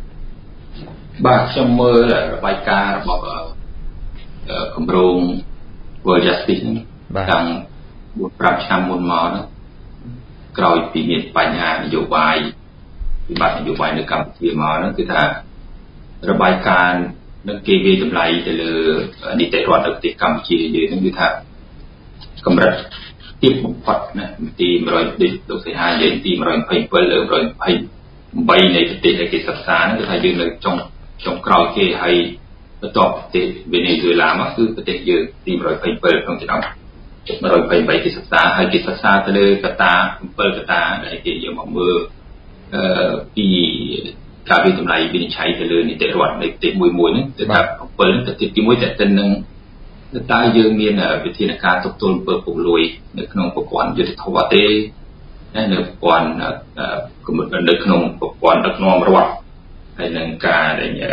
ខ្ញុំមើលរបាយការណ៍របស់គម្រោង World Justice តាំង4-5ឆ្នាំមុនមកហ្នឹងក្រោយពីមានបញ្ហានយោបាយវិបត្តិនយោបាយនៅកម្ពុជាមកហ្នឹងគឺថារបាយការណ៍នឹងគេវាតម្លៃទៅលើនីតិរដ្ឋនៅប្រទេសកម្ពុជាយើងហ្នឹងគឺថាកម្រិតទាបបំផុតណាទី100ដូចលោកសីហានិយាយទី127លើ128នៃប្រទេសដែលគេសិក្សាហ្នឹងគឺថាយើងនៅចុងក្រោយគេហើយបន្ទាប់ប្រទេសវេណេស៊ុយឡាមកគឺប្រទេសយើងទី127ក្នុងចំណោម128គេសិក្សាហើយគេសិក្សាទៅលើកត្តា7កត្តាដែលគេយកមកមើលពីការវិតម្លៃវិនិច្ឆ័យទៅលើនីតិរដ្ឋនៃប្រទេសមួយហ្នឹងគឺថា7ទៅទី1តែទៅនឹងតើយើងមានវិធានការទប់ទល់អំពើពុករលួយនៅក្នុងប្រព័ន្ធយុត្តិធម៌ទេនៅប្រព័ន្ធនៅក្នុងប្រព័ន្ធដឹកនាំរដ្ឋហើយនឹងការ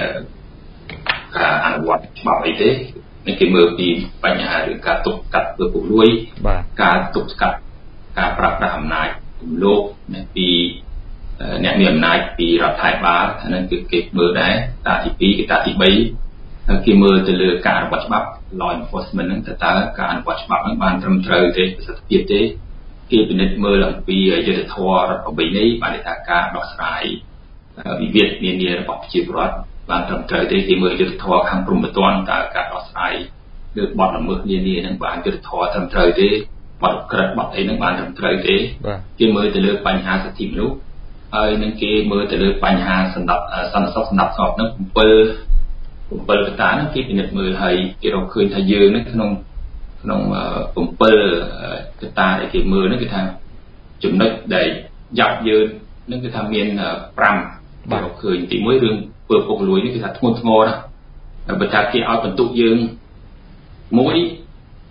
អនុវត្តច្បាប់អីទេគេមើលពីបញ្ហាឬការទប់ស្កាត់អំពើពុករលួយការទប់ស្កាត់ការប្រើប្រាស់អំណាចរំលោភពីអ្នកមានអំណាចពីរដ្ឋាភិបាលអានឹងគឺគេមើលដែរតាទី2គឺតាទី3គេមើលទៅលើការអនុវត្តច្បាប់ law enforcement ហ្នឹងតើការអនុវត្តច្បាប់ហ្នឹងបានត្រឹមត្រូវទេប្រសិទ្ធភាពទេគេពិនិត្យមើលអំពីយុត្តិធម៌រដ្ឋប្របីនេះបានថាការដោះស្រាយវិវាទនានារបស់ប្រជាពលរដ្ឋបានត្រឹមត្រូវទេគេមើលយុត្តិធម៌ខាងព្រហ្មទណ្ឌតើការដោះស្រាយលើបទល្មើសនានាហ្នឹងបានយុត្តិធម៌ត្រឹមត្រូវទេបទក្រិតបទអីហ្នឹងបានត្រឹមត្រូវទេគេមើលទៅលើបញ្ហាសិទ្ធិមនុស្សហើយនឹងគេមើលទៅលើបញ្ហាសន្តិសុខស្ងប់ហ្នឹង7កត្តាហ្នឹងគេពិនិត្យមើលហើយគេរកឃើញថាយើងហ្នឹងក្នុង7កត្តាដែលគេមើលហ្នឹងគឺថាចំណុចដែលយ៉ាប់យើងហ្នឹងគឺថាមាន5គេរកឃើញទី1រឿងពើពុករលួយនេះគឺថាធ្ងន់ធ្ងរណាស់បើថាគេឲ្យបន្ទុកយើង1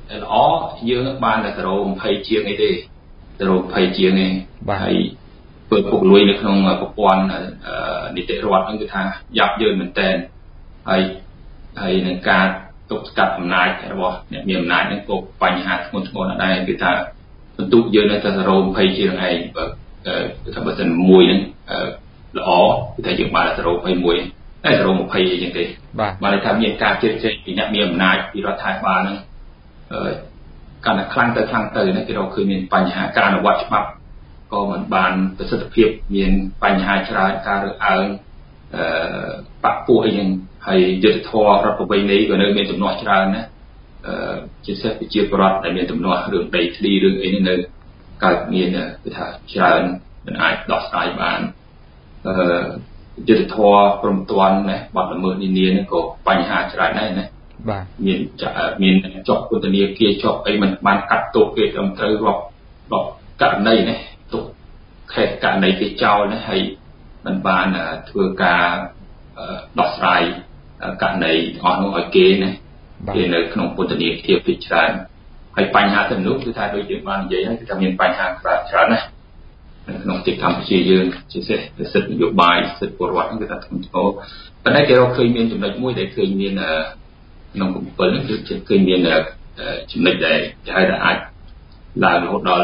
ល្អយើងបានតែ020ជាងអីទេ020ជាងឯងហើយធ្វើពុកលួយនៅក្នុងប្រព័ន្ធនីតិរដ្ឋហ្នឹងគឺថាយ៉ាប់យ៉ឺនមែនតើហើយនឹងការទប់ស្កាត់អំណាចរបស់អ្នកមានអំណាចហ្នឹងក៏បញ្ហាធ្ងន់ធ្ងរណាស់ដែរគឺថាបន្ទុកយើងនៅតែ020ជាងឯងបើថាបើសិនមួយហ្នឹងល្អគឺថាយើងបានតែ021តែ020អីចឹងទេបានថាមានការជឿជាក់ពីអ្នកមានអំណាចពីរដ្ឋាភិបាលហ្នឹងកាន់តែខ្លាំងទៅណាគេរកឃើញមានបញ្ហាការអនុវត្តច្បាប់ក៏មិនបានប្រសិទ្ធភាពមានបញ្ហាច្រើនការរើសអើងបាក់ពួកអីចឹងហើយយុទ្ធធម៌រដ្ឋប្រវេណីក៏នៅមានទំនាស់ច្រើនណាជាពិសេសប្រជាពលរដ្ឋដែលមានទំនាស់រឿងដីធ្លីរឿងអីនេះនៅកើតមានគឺថាច្រើនមិនអាចដោះស្រាយបានយុទ្ធធម៌ព្រមទាន់ណាបាត់ល្មើសនានាហ្នឹងក៏បញ្ហាច្រើនដែរណាបាទមានជាប់ពន្ធនាគារជាប់អីមិនបានកាត់ទោសគេត្រឹមត្រូវរាប់ករណីណាទុកខេតករណីគេចោលណាហើយមិនបានធ្វើការដោះស្រាយករណីអស់នោះឲ្យគេណាគេនៅក្នុងពន្ធនាគារពីច្រើនហើយបញ្ហាទាំងនោះគឺថាដូចយើងបាននិយាយហើយគឺថាមានបញ្ហាច្រើនណាស់នៅក្នុងប្រទេសកម្ពុជាយើងជាពិសេសសិទ្ធិនយោបាយសិទ្ធិពលរដ្ឋហ្នឹងគឺថាធ្ងន់ធ្ងរប៉ុន្តែគេរកឃើញមានចំណុចមួយដែលឃើញមានក្នុង7នេះគឺឃើញមានចំណុចដែលគេហៅថាអាចឡើងរហូតដល់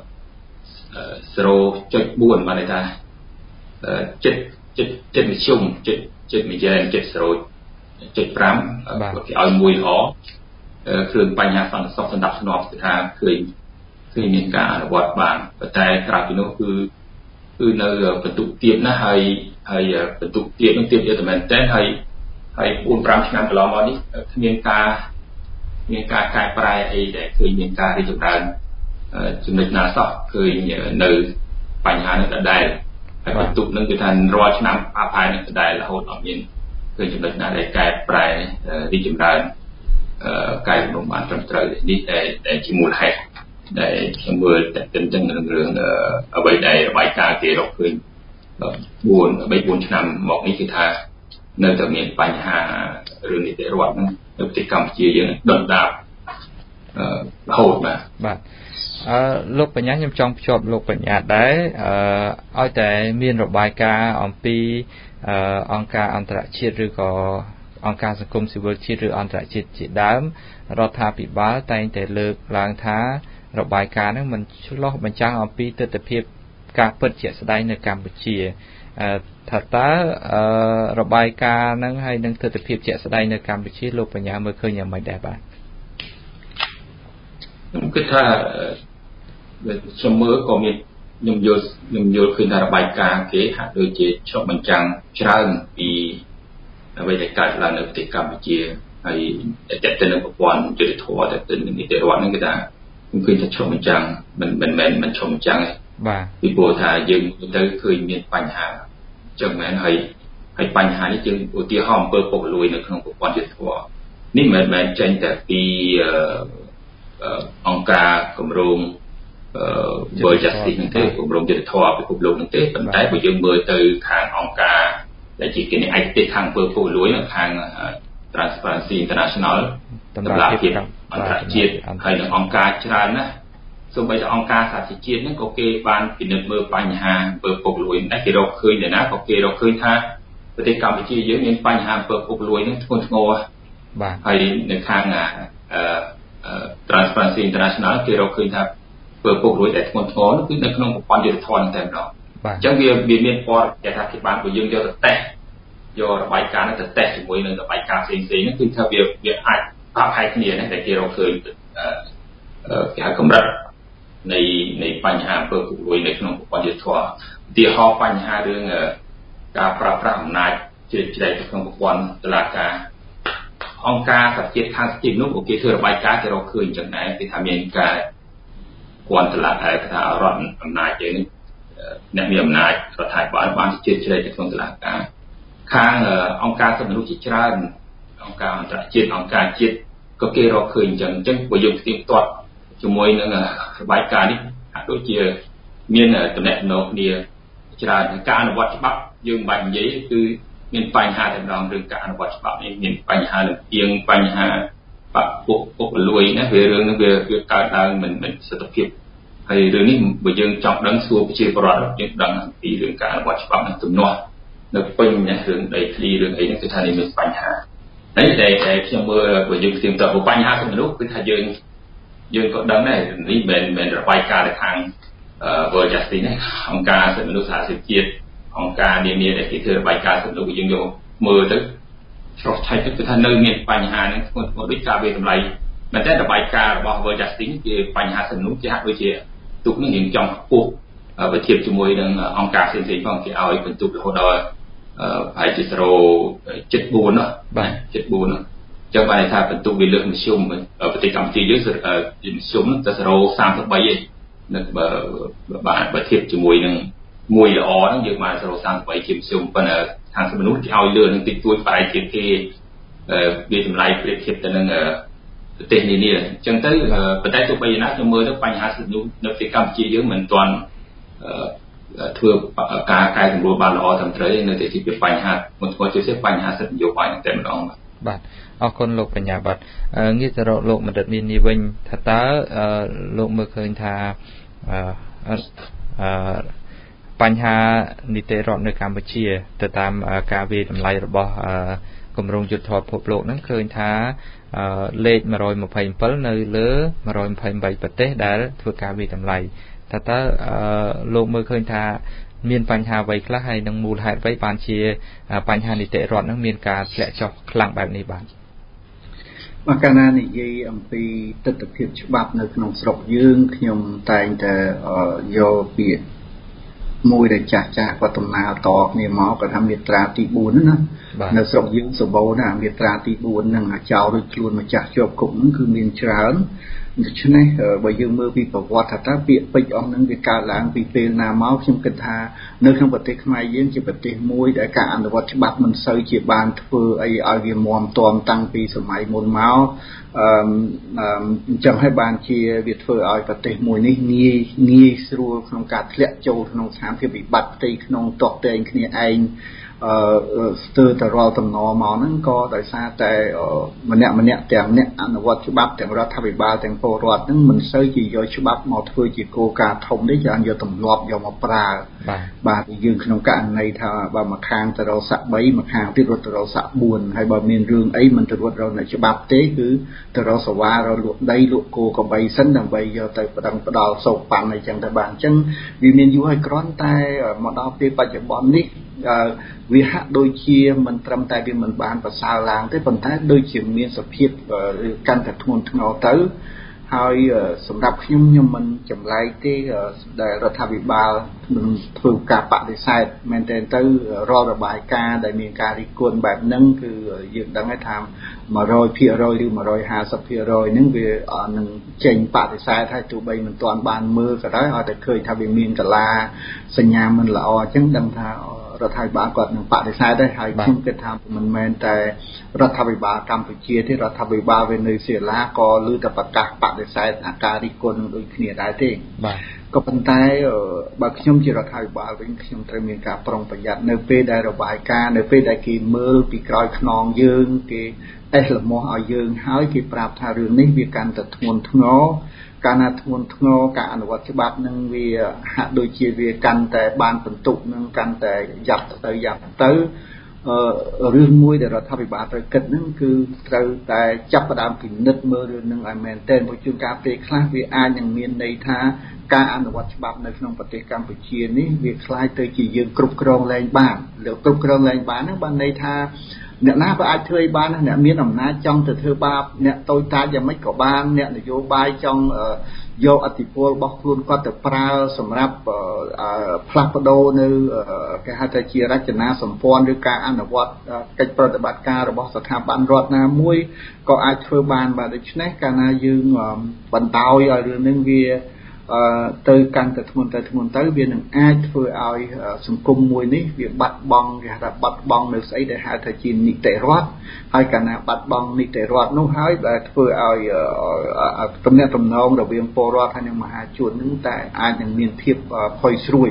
0.4 បានន័យថាចិត្តមធ្យមចិត្តមួយយ៉ែចិត្ត0.5គេឲ្យមួយល្អគ្រឿងបញ្ហាសន្តិសុខសម្ដាប់ធ្នាប់គឺថាឃើញមានការអនុវត្តបានប៉ុន្តែក្រៅពីនោះគឺនៅបន្ទុកទៀតណាហើយបន្ទុកទៀតនឹងទៀតតែមែនតើហើយ 4-5 ឆ្នាំកន្លងមកនេះគ្មានការកែប្រែអីដែលឃើញមានការរីកចម្រើនចំណុចណាសោះឃើញនៅបញ្ហានេះដដែលហើយបន្ទុកនឹងគឺថារាល់ឆ្នាំអាផាយនឹងដដែលរហូតអត់មានឃើញចំណុចណាដែលកែប្រែរីកចម្រើនកែបំរុងបានត្រឹមត្រូវនេះដែលជាមូលហេតុដែលខ្ញុំមើលតែទាំងរឿងអ្វីដែលរបាយការណ៍គេរកឃើញ4ឆ្នាំមកនេះគឺថានៅតែមានបញ្ហារឿងនីតិរដ្ឋនៅប្រទេសកម្ពុជាយើងដុនដាបរហូតបាទលោកបញ្ញាខ្ញុំចង់ភ្ជាប់លោកបញ្ញាដែរឲ្យតែមានរបាយការណ៍អំពីអង្គការអន្តរជាតិឬក៏អង្គការសង្គមស៊ីវិលជាតិឬអន្តរជាតិជាដើមរដ្ឋាភិបាលតែងតែលើកឡើងថារបាយការណ៍ហ្នឹងមិនឆ្លុះបញ្ចាំងអំពីទស្សនវិជ្ជាការពិតជាក់ស្ដែងនៅកម្ពុជាថាតើរបាយការណ៍ហ្នឹងហើយនឹងទស្សនវិជ្ជាជាក់ស្ដែងនៅកម្ពុជាលោកបញ្ញាមើលឃើញយ៉ាងម៉េចដែរបាទខ្ញុំគិតថាខ្ញុំមើលក៏មានខ្ញុំយល់ឃើញថារបាយការណ៍គេហាក់ដូចជាឆ្លុះបញ្ចាំងច្រើនពីអ្វីដែលកើតឡើងនៅប្រទេសកម្ពុជាហើយតែទៅនឹងប្រព័ន្ធយុត្តិធម៌តែទៅនឹងនីតិរដ្ឋហ្នឹងគេថាខ្ញុំឃើញថាឆ្លុះបញ្ចាំងមិនមែនមិនឆ្លុះបញ្ចាំងទេបាទពីព្រោះថាយើងទៅឃើញមានបញ្ហាចឹងមែនហើយបញ្ហានេះយើងឧទាហរណ៍អំពើពុករលួយនៅក្នុងប្រព័ន្ធយុត្តិធម៌នេះមិនមែនចេញតែពីអង្គការគម្រោងWorld Justice នឹងទេគម្រោងយុត្តិធម៌ពិភពលោកនឹងទេប៉ុន្តែបើយើងមើលទៅខាងអង្គការដែលជាគណៈឯកទេសខាងអំពើពុករលួយនៅខាង Transparency International តម្លាភាពអន្តរជាតិហើយនឹងអង្គការច្រើនណាស់សូម្បីតែអង្គការសហជីវជាតិហ្នឹងក៏គេបានពិនិត្យមើលបញ្ហាអំពើពុករលួយដែរគេរកឃើញដែរណាក៏គេរកឃើញថាប្រទេសកម្ពុជាយើងមានបញ្ហាអំពើពុករលួយហ្នឹងធ្ងន់ធ្ងរបាទហើយនៅខាងTransparency International គេរកឃើញថាអំពើពុករលួយដែលធ្ងន់ធ្ងរនោះគឺនៅក្នុងប្រព័ន្ធយុត្តិធម៌ហ្នឹងតែម្ដងអញ្ចឹងវាមានពណ៌គេថាគេបានបើយើងយកទៅតេស្តយករបាយការណ៍ហ្នឹងទៅតេស្តជាមួយនឹងរបាយការណ៍ផ្សេងៗហ្នឹងគឺថាវាអាចប្រហែលគ្នាណាដែលគេរកឃើញគេហៅកម្រិតនៃបញ្ហាអំពើពុករលួយនៅក្នុងប្រព័ន្ធយុត្តិធម៌ឧទាហរណ៍បញ្ហារឿងការប្រើប្រាស់អំណាចជ្រៀតជ្រែកទៅក្នុងប្រព័ន្ធតុលាការអង្គការសហជាតិខាងសិទ្ធិមនុស្សគេធ្វើរបាយការណ៍គេរកឃើញចឹងដែរគេថាមានការគាំទ្រតុលាការថារដ្ឋអំណាចយើងអ្នកមានអំណាចរដ្ឋាភិបាលបានជ្រៀតជ្រែកទៅក្នុងតុលាការខាងអង្គការសិទ្ធិមនុស្សជាច្រើនអង្គការអន្តរជាតិអង្គការជាតិក៏គេរកឃើញចឹងបើយើងផ្ទៀងផ្ទាត់ជាមួយនឹងរបាយការណ៍នេះហាក់ដូចជាមានតំណែងគ្នាច្រើនការអនុវត្តច្បាប់យើងមិនបាច់និយាយគឺមានបញ្ហាតែម្ដងរឿងការអនុវត្តច្បាប់នេះមានបញ្ហាលំអៀងបញ្ហាពុកលួយណាវារឿងនឹងវាកើតឡើងមិនសិទ្ធិភាពហើយរឿងនេះបើយើងចង់ដឹងសួរប្រជាពលរដ្ឋយើងដឹងពីរឿងការអនុវត្តច្បាប់និងទំនាស់នៅពេញណារឿងដីធ្លីរឿងអីហ្នឹងគឺថានេះមានបញ្ហាហើយតែខ្ញុំមើលបើយើងផ្ទៀងផ្ទាត់បញ្ហាក្នុងនោះគឺថាយើងក៏ដឹងដែរនេះមិនរបាយការណ៍ទៅខាងWorld Justice នេះអង្គការសិទ្ធិមនុស្សសហជីវជាតិអង្គការនានាដែលគេធ្វើរបាយការណ៍សិទ្ធិមនុស្សយើងយកមើលទៅឆ្លោះឆៃទៅគឺថានៅមានបញ្ហាហ្នឹងធ្ងន់ធ្ងរដូចការវាតម្លៃមែនតើរបាយការណ៍របស់ World Justice គេបញ្ហាសិទ្ធិមនុស្សគេហាក់ដូចជាទុកនេះយើងចង់ខ្ពស់បើធៀបជាមួយនឹងអង្គការផ្សេងៗផងគេឲ្យបន្ទុករហូតដល់ប្រហែលជា0.74ណាបាទ74ណាចឹងបានថាបន្ទុកវាលើសមធ្យមប្រទេសកម្ពុជាយើងមធ្យមទៅ0.33ឯងនៅបើធៀបជាមួយនឹងមួយល្អហ្នឹងយើងបាន0.33ជាមធ្យមប៉ុន្តែខាងសិទ្ធិមនុស្សគេឲ្យលើនឹងតិចតួចប្រហែលជាគេវាតម្លៃប្រៀបធៀបទៅនឹងប្រទេសនានាអញ្ចឹងទៅប៉ុន្តែទោះបីយ៉ាងណាខ្ញុំមើលទៅបញ្ហាសិទ្ធិមនុស្សនៅប្រទេសកម្ពុជាយើងមិនទាន់ធ្វើការកែសម្រួលបានល្អត្រឹមត្រូវនៅតែជាបញ្ហាមិនធ្ងន់ជាបញ្ហាសិទ្ធិនយោបាយតែម្ដងបាទអរគុណលោកបញ្ញាបត្រងាកទៅរកលោកបណ្ឌិតមាននេះវិញថាតើលោកមើលឃើញថាបញ្ហានីតិរដ្ឋនៅកម្ពុជាទៅតាមការវិតម្លៃរបស់គម្រោងយុទ្ធសាស្ត្រពិភពលោកហ្នឹងឃើញថាលេខ127នៅលើ128ប្រទេសដែលធ្វើការវិតម្លៃតើលោកមើលឃើញថាមានបញ្ហាអ្វីខ្លះហើយនឹងមូលហេតុអ្វីបានជាបញ្ហានីតិរដ្ឋហ្នឹងមានការធ្លាក់ចុះខ្លាំងបែបនេះបាទមកកាលណានិយាយអំពីទស្សនវិជ្ជាច្បាប់នៅក្នុងស្រុកយើងខ្ញុំតែងតែយកពាក្យមួយដែលចាស់គាត់ដំណើរតគ្នាមកគាត់ថាមាត្រាទី4ណានៅស្រុកយើងសម្បូរណាមាត្រាទី4ហ្នឹងចោលរួចខ្លួនម្ចាស់ជាប់គុកហ្នឹងគឺមានច្រើនដូច្នេះបើយើងមើលពីប្រវត្តិថាតើពាក្យពេចន៍អស់ហ្នឹងវាកើតឡើងពីពេលណាមកខ្ញុំគិតថានៅក្នុងប្រទេសខ្មែរយើងជាប្រទេសមួយដែលការអនុវត្តច្បាប់មិនសូវជាបានធ្វើអីឲ្យវាមាំទាំតាំងពីសម័យមុនមកអញ្ចឹងហើយបានជាវាធ្វើឲ្យប្រទេសមួយនេះងាយស្រួលក្នុងការធ្លាក់ចូលក្នុងស្ថានភាពវិបត្តិផ្ទៃក្នុងតក់តែងគ្នាឯងស្ទើរតែរាល់តំណមកហ្នឹងក៏ដោយសារតែម្នាក់ទាំងអ្នកអនុវត្តច្បាប់ទាំងរដ្ឋាភិបាលទាំងពលរដ្ឋហ្នឹងមិនសូវជាយកច្បាប់មកធ្វើជាគោលការណ៍ធំទេច្រើនយកទម្លាប់យកមកប្រើបាទយើងក្នុងករណីថាបើមួយខាងទៅរកសាក់3មួយខាងទៀតរត់ទៅរកសាក់4ហើយបើមានរឿងអីមិនទៅរត់រកនៅច្បាប់ទេគឺទៅរកសវ៉ារកលក់ដីលក់គោក្របីសិនដើម្បីយកទៅប្តឹងផ្ដាល់សោកប៉ាន់អីចឹងទៅបានអញ្ចឹងវាមានយូរហើយគ្រាន់តែមកដល់ពេលបច្ចុប្បន្ននេះវាហាក់ដូចជាមិនត្រឹមតែវាមិនបានប្រសើរឡើងទេប៉ុន្តែដូចជាមានសភាពកាន់តែធ្ងន់ធ្ងរទៅហើយសម្រាប់ខ្ញុំមិនចម្លែកទេដែលរដ្ឋាភិបាលនឹងធ្វើការបដិសេធមែនទែនទៅរាល់របាយការណ៍ដែលមានការរិះគន់បែបហ្នឹងគឺយើងដឹងហើយថា 100% ឬ 150% ហ្នឹងវានឹងចេញបដិសេធហើយទោះបីមិនទាន់បានមើលក៏ដោយឲ្យតែឃើញថាវាមានកលាសញ្ញាមិនល្អអញ្ចឹងដឹងថារដ្ឋាភិបាលគាត់នឹងបដិសេធដែរហើយខ្ញុំគិតថាមិនមែនតែរដ្ឋាភិបាលកម្ពុជាទេរដ្ឋាភិបាលវេណេស៊ុយអេឡាក៏លើតែប្រកាសបដិសេធអាការរិះគន់នឹងដូចគ្នាដែរទេបាទក៏ប៉ុន្តែបើខ្ញុំជារដ្ឋាភិបាលវិញខ្ញុំត្រូវមានការប្រុងប្រយ័ត្ននៅពេលដែលរបាយការណ៍នៅពេលដែលគេមើលពីក្រោយខ្នងយើងគេអេះលមាស់ឲ្យយើងហើយគេប្រាប់ថារឿងនេះវាកាន់តែធ្ងន់ធ្ងរកាលណាធ្ងន់ធ្ងរការអនុវត្តច្បាប់នឹងវាហាក់ដូចជាវាកាន់តែបានបន្ទុកនឹងកាន់តែយ៉ាប់ទៅរឿងមួយដែលរដ្ឋាភិបាលត្រូវគិតហ្នឹងគឺត្រូវតែចាប់ផ្ដើមពិនិត្យមើលរឿងហ្នឹងឲ្យមែនទែនព្រោះជួនកាលពេលខ្លះវាអាចនឹងមានន័យថាការអនុវត្តច្បាប់នៅក្នុងប្រទេសកម្ពុជានេះវាคล้ายទៅជាយើងគ្រប់គ្រងលែងបានគ្រប់គ្រងលែងបានហ្នឹងបានន័យថាអ្នកណាក៏អាចធ្វើបានអ្នកមានអំណាចចង់ទៅធ្វើបាបអ្នកតូចតាចយ៉ាងម៉េចក៏បានអ្នកនយោបាយចង់យកអធិពលរបស់ខ្លួនគាត់ទៅប្រើសម្រាប់ផ្លាស់ប្ដូរនៅគេហៅថាជារចនាសម្ព័ន្ធឬការអនុវត្តកិច្ចប្រតិបត្តិការរបស់ស្ថាប័នរដ្ឋណាមួយក៏អាចធ្វើបានបាទដូច្នេះកាលណាយើងបណ្ដោយឲ្យរឿងនេះវាទៅកាន់តែធ្ងន់ទៅវានឹងអាចធ្វើឲ្យសង្គមមួយនេះវាបាត់បង់គេហៅថាបាត់បង់នៅស្អីដែលហៅថាជានីតិរដ្ឋហើយកាលណាបាត់បង់នីតិរដ្ឋនោះហើយដែលធ្វើឲ្យទំនាក់ទំនងរវាងពលរដ្ឋហើយនិងមហាជននឹងតែអាចនឹងមានភាពផុយស្រួយ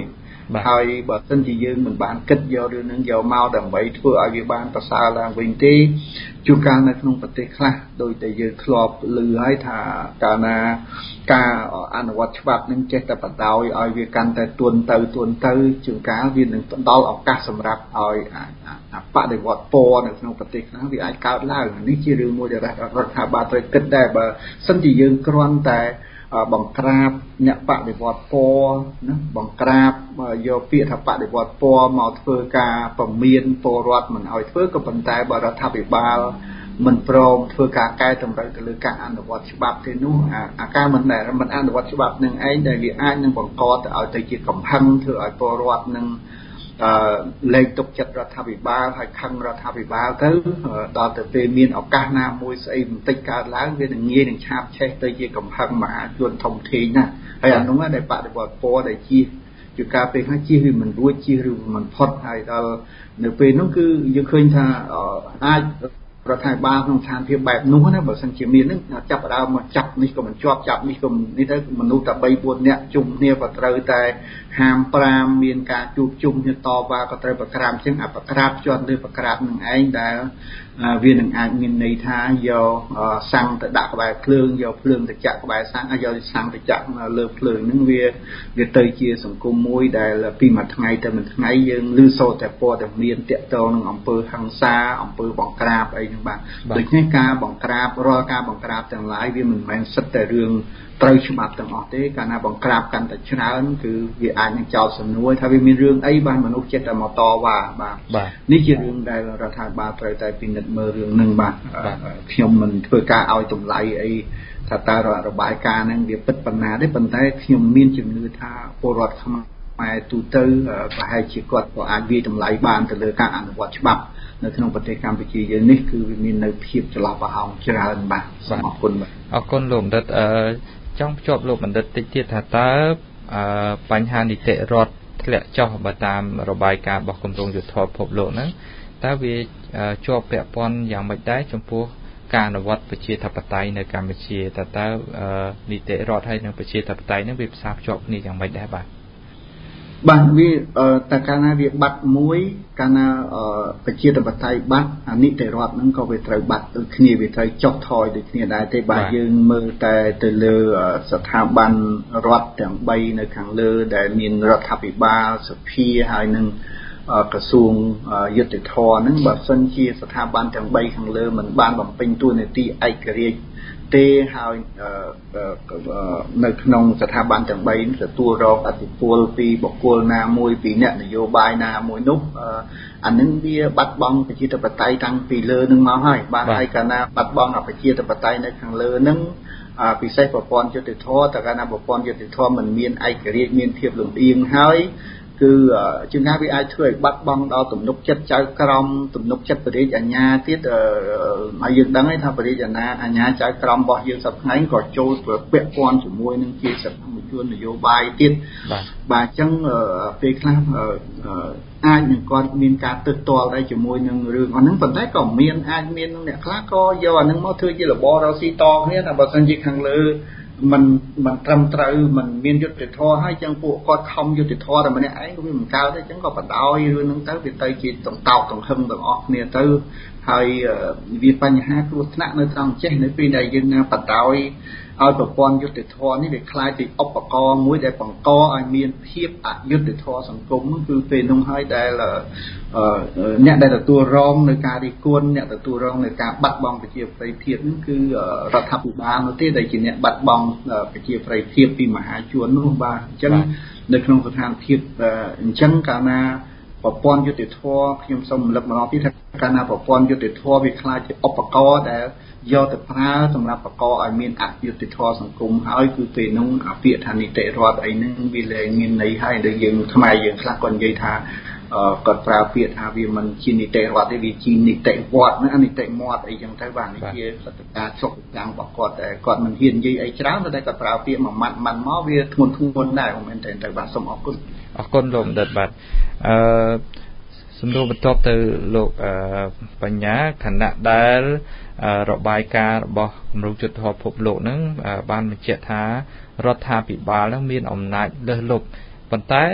ហើយបើសិនជាយើងមិនបានគិតយករឿងនឹងយកមកដើម្បីធ្វើឲ្យវាបានប្រសើរឡើងវិញទេជួនកាលនៅក្នុងប្រទេសខ្លះដោយតែយើងធ្លាប់ឮហើយថាកាលណាការអនុវត្តច្បាប់នឹងចេះតែបដោយឲ្យវាកាន់តែទួនទៅជួនកាលវានឹងផ្ដល់ឱកាសសម្រាប់ឲ្យបដិវត្តពណ៌នៅក្នុងប្រទេសខ្លះវាអាចកើតឡើងនេះជារឿងមួយដែលរដ្ឋាភិបាលត្រូវគិតដែរបើសិនជាយើងគ្រាន់តែបង្ក្រាបអ្នកបដិវត្តពណ៌ណាបង្ក្រាបយកពាក្យថាបដិវត្តពណ៌មកធ្វើការពមៀនពលរដ្ឋមិនឲ្យធ្វើក៏ប៉ុន្តែបើរដ្ឋាភិបាលមិនព្រមធ្វើការកែតម្រូវទៅលើការអនុវត្តច្បាប់ទេនោះអាការមិនអនុវត្តច្បាប់នឹងឯងដែលវាអាចនឹងបង្កទៅឲ្យទៅជាកំហឹងធ្វើឲ្យពលរដ្ឋនឹងលែងទុកចិត្តរដ្ឋាភិបាលហើយខឹងរដ្ឋាភិបាលទៅដល់ទៅពេលមានឱកាសណាមួយស្អីបន្តិចកើតឡើងវានឹងងាយនឹងឆាបឆេះទៅជាកំហឹងមហាជនធំធេងណាហើយអានោះដែលបដិវត្តពណ៌ដែលជាការពេលខ្លះជិះវាមិនរួចជិះឬមិនផុតហើយដល់នៅពេលនោះគឺយើងឃើញថាអាចរដ្ឋាភិបាលក្នុងស្ថានភាពបែបនោះណាបើសិនជាមាននឹងចាប់ដើមមកចាប់នេះក៏មិនជាប់ចាប់នេះក៏នេះទៅមនុស្សតែ 3-4 នាក់ជុំគ្នាក៏ត្រូវតែហាម5មានការជួបជុំគ្នាតវ៉ាក៏ត្រូវប្រក្រាបអញ្ចឹងប្រក្រាបជាប់លើប្រក្រាបនឹងឯងដែលវានឹងអាចមានន័យថាយកសាំងទៅដាក់ក្បែរភ្លើងយកភ្លើងទៅចាក់ក្បែរសាំងយកសាំងទៅចាក់លើភ្លើងហ្នឹងវាទៅជាសង្គមមួយដែលពីមួយថ្ងៃទៅមួយថ្ងៃយើងឮសូរតែព័ត៌មានតាក់ទងនឹងអំពើហិង្សាអំពើបង្ក្រាបអីហ្នឹងបាទដូច្នេះការបង្ក្រាបរាល់ការបង្ក្រាបទាំងឡាយវាមិនមែនសិតតែរឿងត្រូវច្បាប់ទាំងអស់ទេកាលណាបង្ក្រាបកាន់តែច្រើនគឺវាអាចនឹងចោទសំណួរថាវាមានរឿងអីបានមនុស្សចិត្តតែមកតវ៉ាបាទនេះជារឿងដែលរដ្ឋាភិបាលត្រូវតែពិនិត្យមើលរឿងហ្នឹងបាទខ្ញុំមិនធ្វើការឲ្យតម្លៃអីថាតើរបាយការណ៍ហ្នឹងវាពិតប៉ុណ្ណាទេប៉ុន្តែខ្ញុំមានជំនឿថាពលរដ្ឋខ្មែរទូទៅប្រហែលជាគាត់ក៏អាចវាតម្លៃបានទៅលើការអនុវត្តច្បាប់នៅក្នុងប្រទេសកម្ពុជាយើងនេះគឺវាមាននៅភាពចន្លោះប្រហោងច្រើនបាទសូមអរគុណបាទអរគុណលោកបណ្ឌិតចង់ភ្ជាប់លោកបណ្ឌិតតិចទៀតថាតើបញ្ហានីតិរដ្ឋធ្លាក់ចុះបើតាមរបាយការណ៍របស់គម្រោងយុទ្ធសាស្ត្រពិភពលោកហ្នឹងតើវាជាប់ពាក់ព័ន្ធយ៉ាងម៉េចដែរចំពោះការអនុវត្តប្រជាធិបតេយ្យនៅកម្ពុជាតើនីតិរដ្ឋហើយនិងប្រជាធិបតេយ្យហ្នឹងវាផ្សារភ្ជាប់គ្នាយ៉ាងម៉េចដែរបាទវាតែកាលណាវាបាត់មួយកាលណាប្រជាធិបតេយ្យបាត់អនីតិរដ្ឋហ្នឹងក៏វាត្រូវបាត់ដូចគ្នាវាត្រូវចុះថយដូចគ្នាដែរទេបាទយើងមើលតែទៅលើស្ថាប័នរដ្ឋទាំង3នៅខាងលើដែលមានរដ្ឋាភិបាលសភាហើយនឹងក្រសួងយុតិធម៌ហ្នឹងបើសិនជាស្ថាប័នទាំង3ខាងលើមិនបានបំពេញតួនាទីឯករាជ្យទេហើយនៅក្នុងស្ថាប័នទាំង3ទទួលរងឥទ្ធិពលពីបុគ្គលណាមួយពីអ្នកនយោបាយណាមួយនោះអានឹងវាបាត់បង់ប្រជាធិបតេយ្យតាំងពីលើនឹងមកហើយបាទហើយកាលណាបាត់បង់ប្រជាធិបតេយ្យនៅខាងលើនឹងពិសេសប្រព័ន្ធយុតិធម៌តែកាលណាប្រព័ន្ធយុតិធម៌មិនមានឯករាជ្យមានភាពលំអៀងហើយគឺជាងណាវាអាចធ្វើឲ្យបាត់បង់ដល់ទំនុកចិត្តចៅក្រមទំនុកចិត្តបរិយាអាជ្ញាទៀតហើយយើងដឹងហើយថាបរិយាអាជ្ញាចៅក្រមរបស់យើងសប្តាហ៍ថ្ងៃក៏ចូលពាក់ព័ន្ធជាមួយនឹងជាសកម្មជននយោបាយទៀតបាទអញ្ចឹងពេលខ្លះអាចនឹងគាត់មានការទើសទាល់ដែរជាមួយនឹងរឿងអាហ្នឹងប៉ុន្តែក៏អាចមានអ្នកខ្លះក៏យកអាហ្នឹងមកធ្វើជារបររកស៊ីតគ្នាតែបើសិនជាខាងលើมันត្រឹមត្រូវมันមានយុត្តិធម៌ហើយចឹងពួកគាត់ខំយុត្តិធម៌តែម្នាក់ឯងក៏វាមិនកើតទេចឹងក៏បដ ாய் រឿងហ្នឹងទៅវាទៅជាតង្កោកតង្ហឹងទាំងអស់គ្នាទៅហើយវាបញ្ហាគ្រោះថ្នាក់នៅត្រង់ចេះនៅពេលដែលយើងណាបដ ாய் ឲ្យប្រព័ន្ធយុត្តិធម៌នេះវាคล้ายជាឧបករណ៍មួយដែលបង្កឲ្យមានភាពអយុត្តិធម៌សង្គមគឺពេលនោះហើយដែលអ្នកដែលទទួលរងនៅការរិះគន់អ្នកទទួលរងនៅការបាត់បង់ប្រជាប្រិយភាពនេះគឺរដ្ឋាភិបាលនោះទេដែលជាអ្នកបាត់បង់ប្រជាប្រិយភាពពីមហាជននោះបាទអញ្ចឹងនៅក្នុងស្ថានភាពអញ្ចឹងកាលណាប្រព័ន្ធយុត្តិធម៌ខ្ញុំសូមរំលឹកម្ដងទៀតថាកាលណាប្រព័ន្ធយុត្តិធម៌វាคล้ายជាឧបករណ៍ដែលយកទៅប្រើសម្រាប់បង្កឲ្យមានអយុត្តិធម៌សង្គមហើយគឺពេលនោះពាក្យថានីតិរដ្ឋអីហ្នឹងវាលែងមានន័យហើយដែលយើងខ្មែរយើងខ្លះគាត់និយាយថាគាត់ប្រើពាក្យថាវាមិនជានីតិរដ្ឋទេវាជានីតិវត្តណានីតិមាត់អីចឹងទៅបាទនេះជាសត្វការឆ្លុះចាំងរបស់គាត់តែគាត់មិនហ៊ាននិយាយអីច្រើនតែគាត់ប្រើពាក្យមួយម៉ាត់មកវាធ្ងន់ដែរមិនមែនទេទៅបាទសូមអរគុណលោកបណ្ឌិតបាទសំណួរបន្ទាប់ទៅលោកបញ្ញាខណៈដែលរបាយការណ៍របស់គម្រោងយុទ្ធសាស្ត្រពិភពលោកហ្នឹងបានបញ្ជាក់ថារដ្ឋាភិបាលហ្នឹងមានអំណាចលើសលប់ប៉ុន្តែ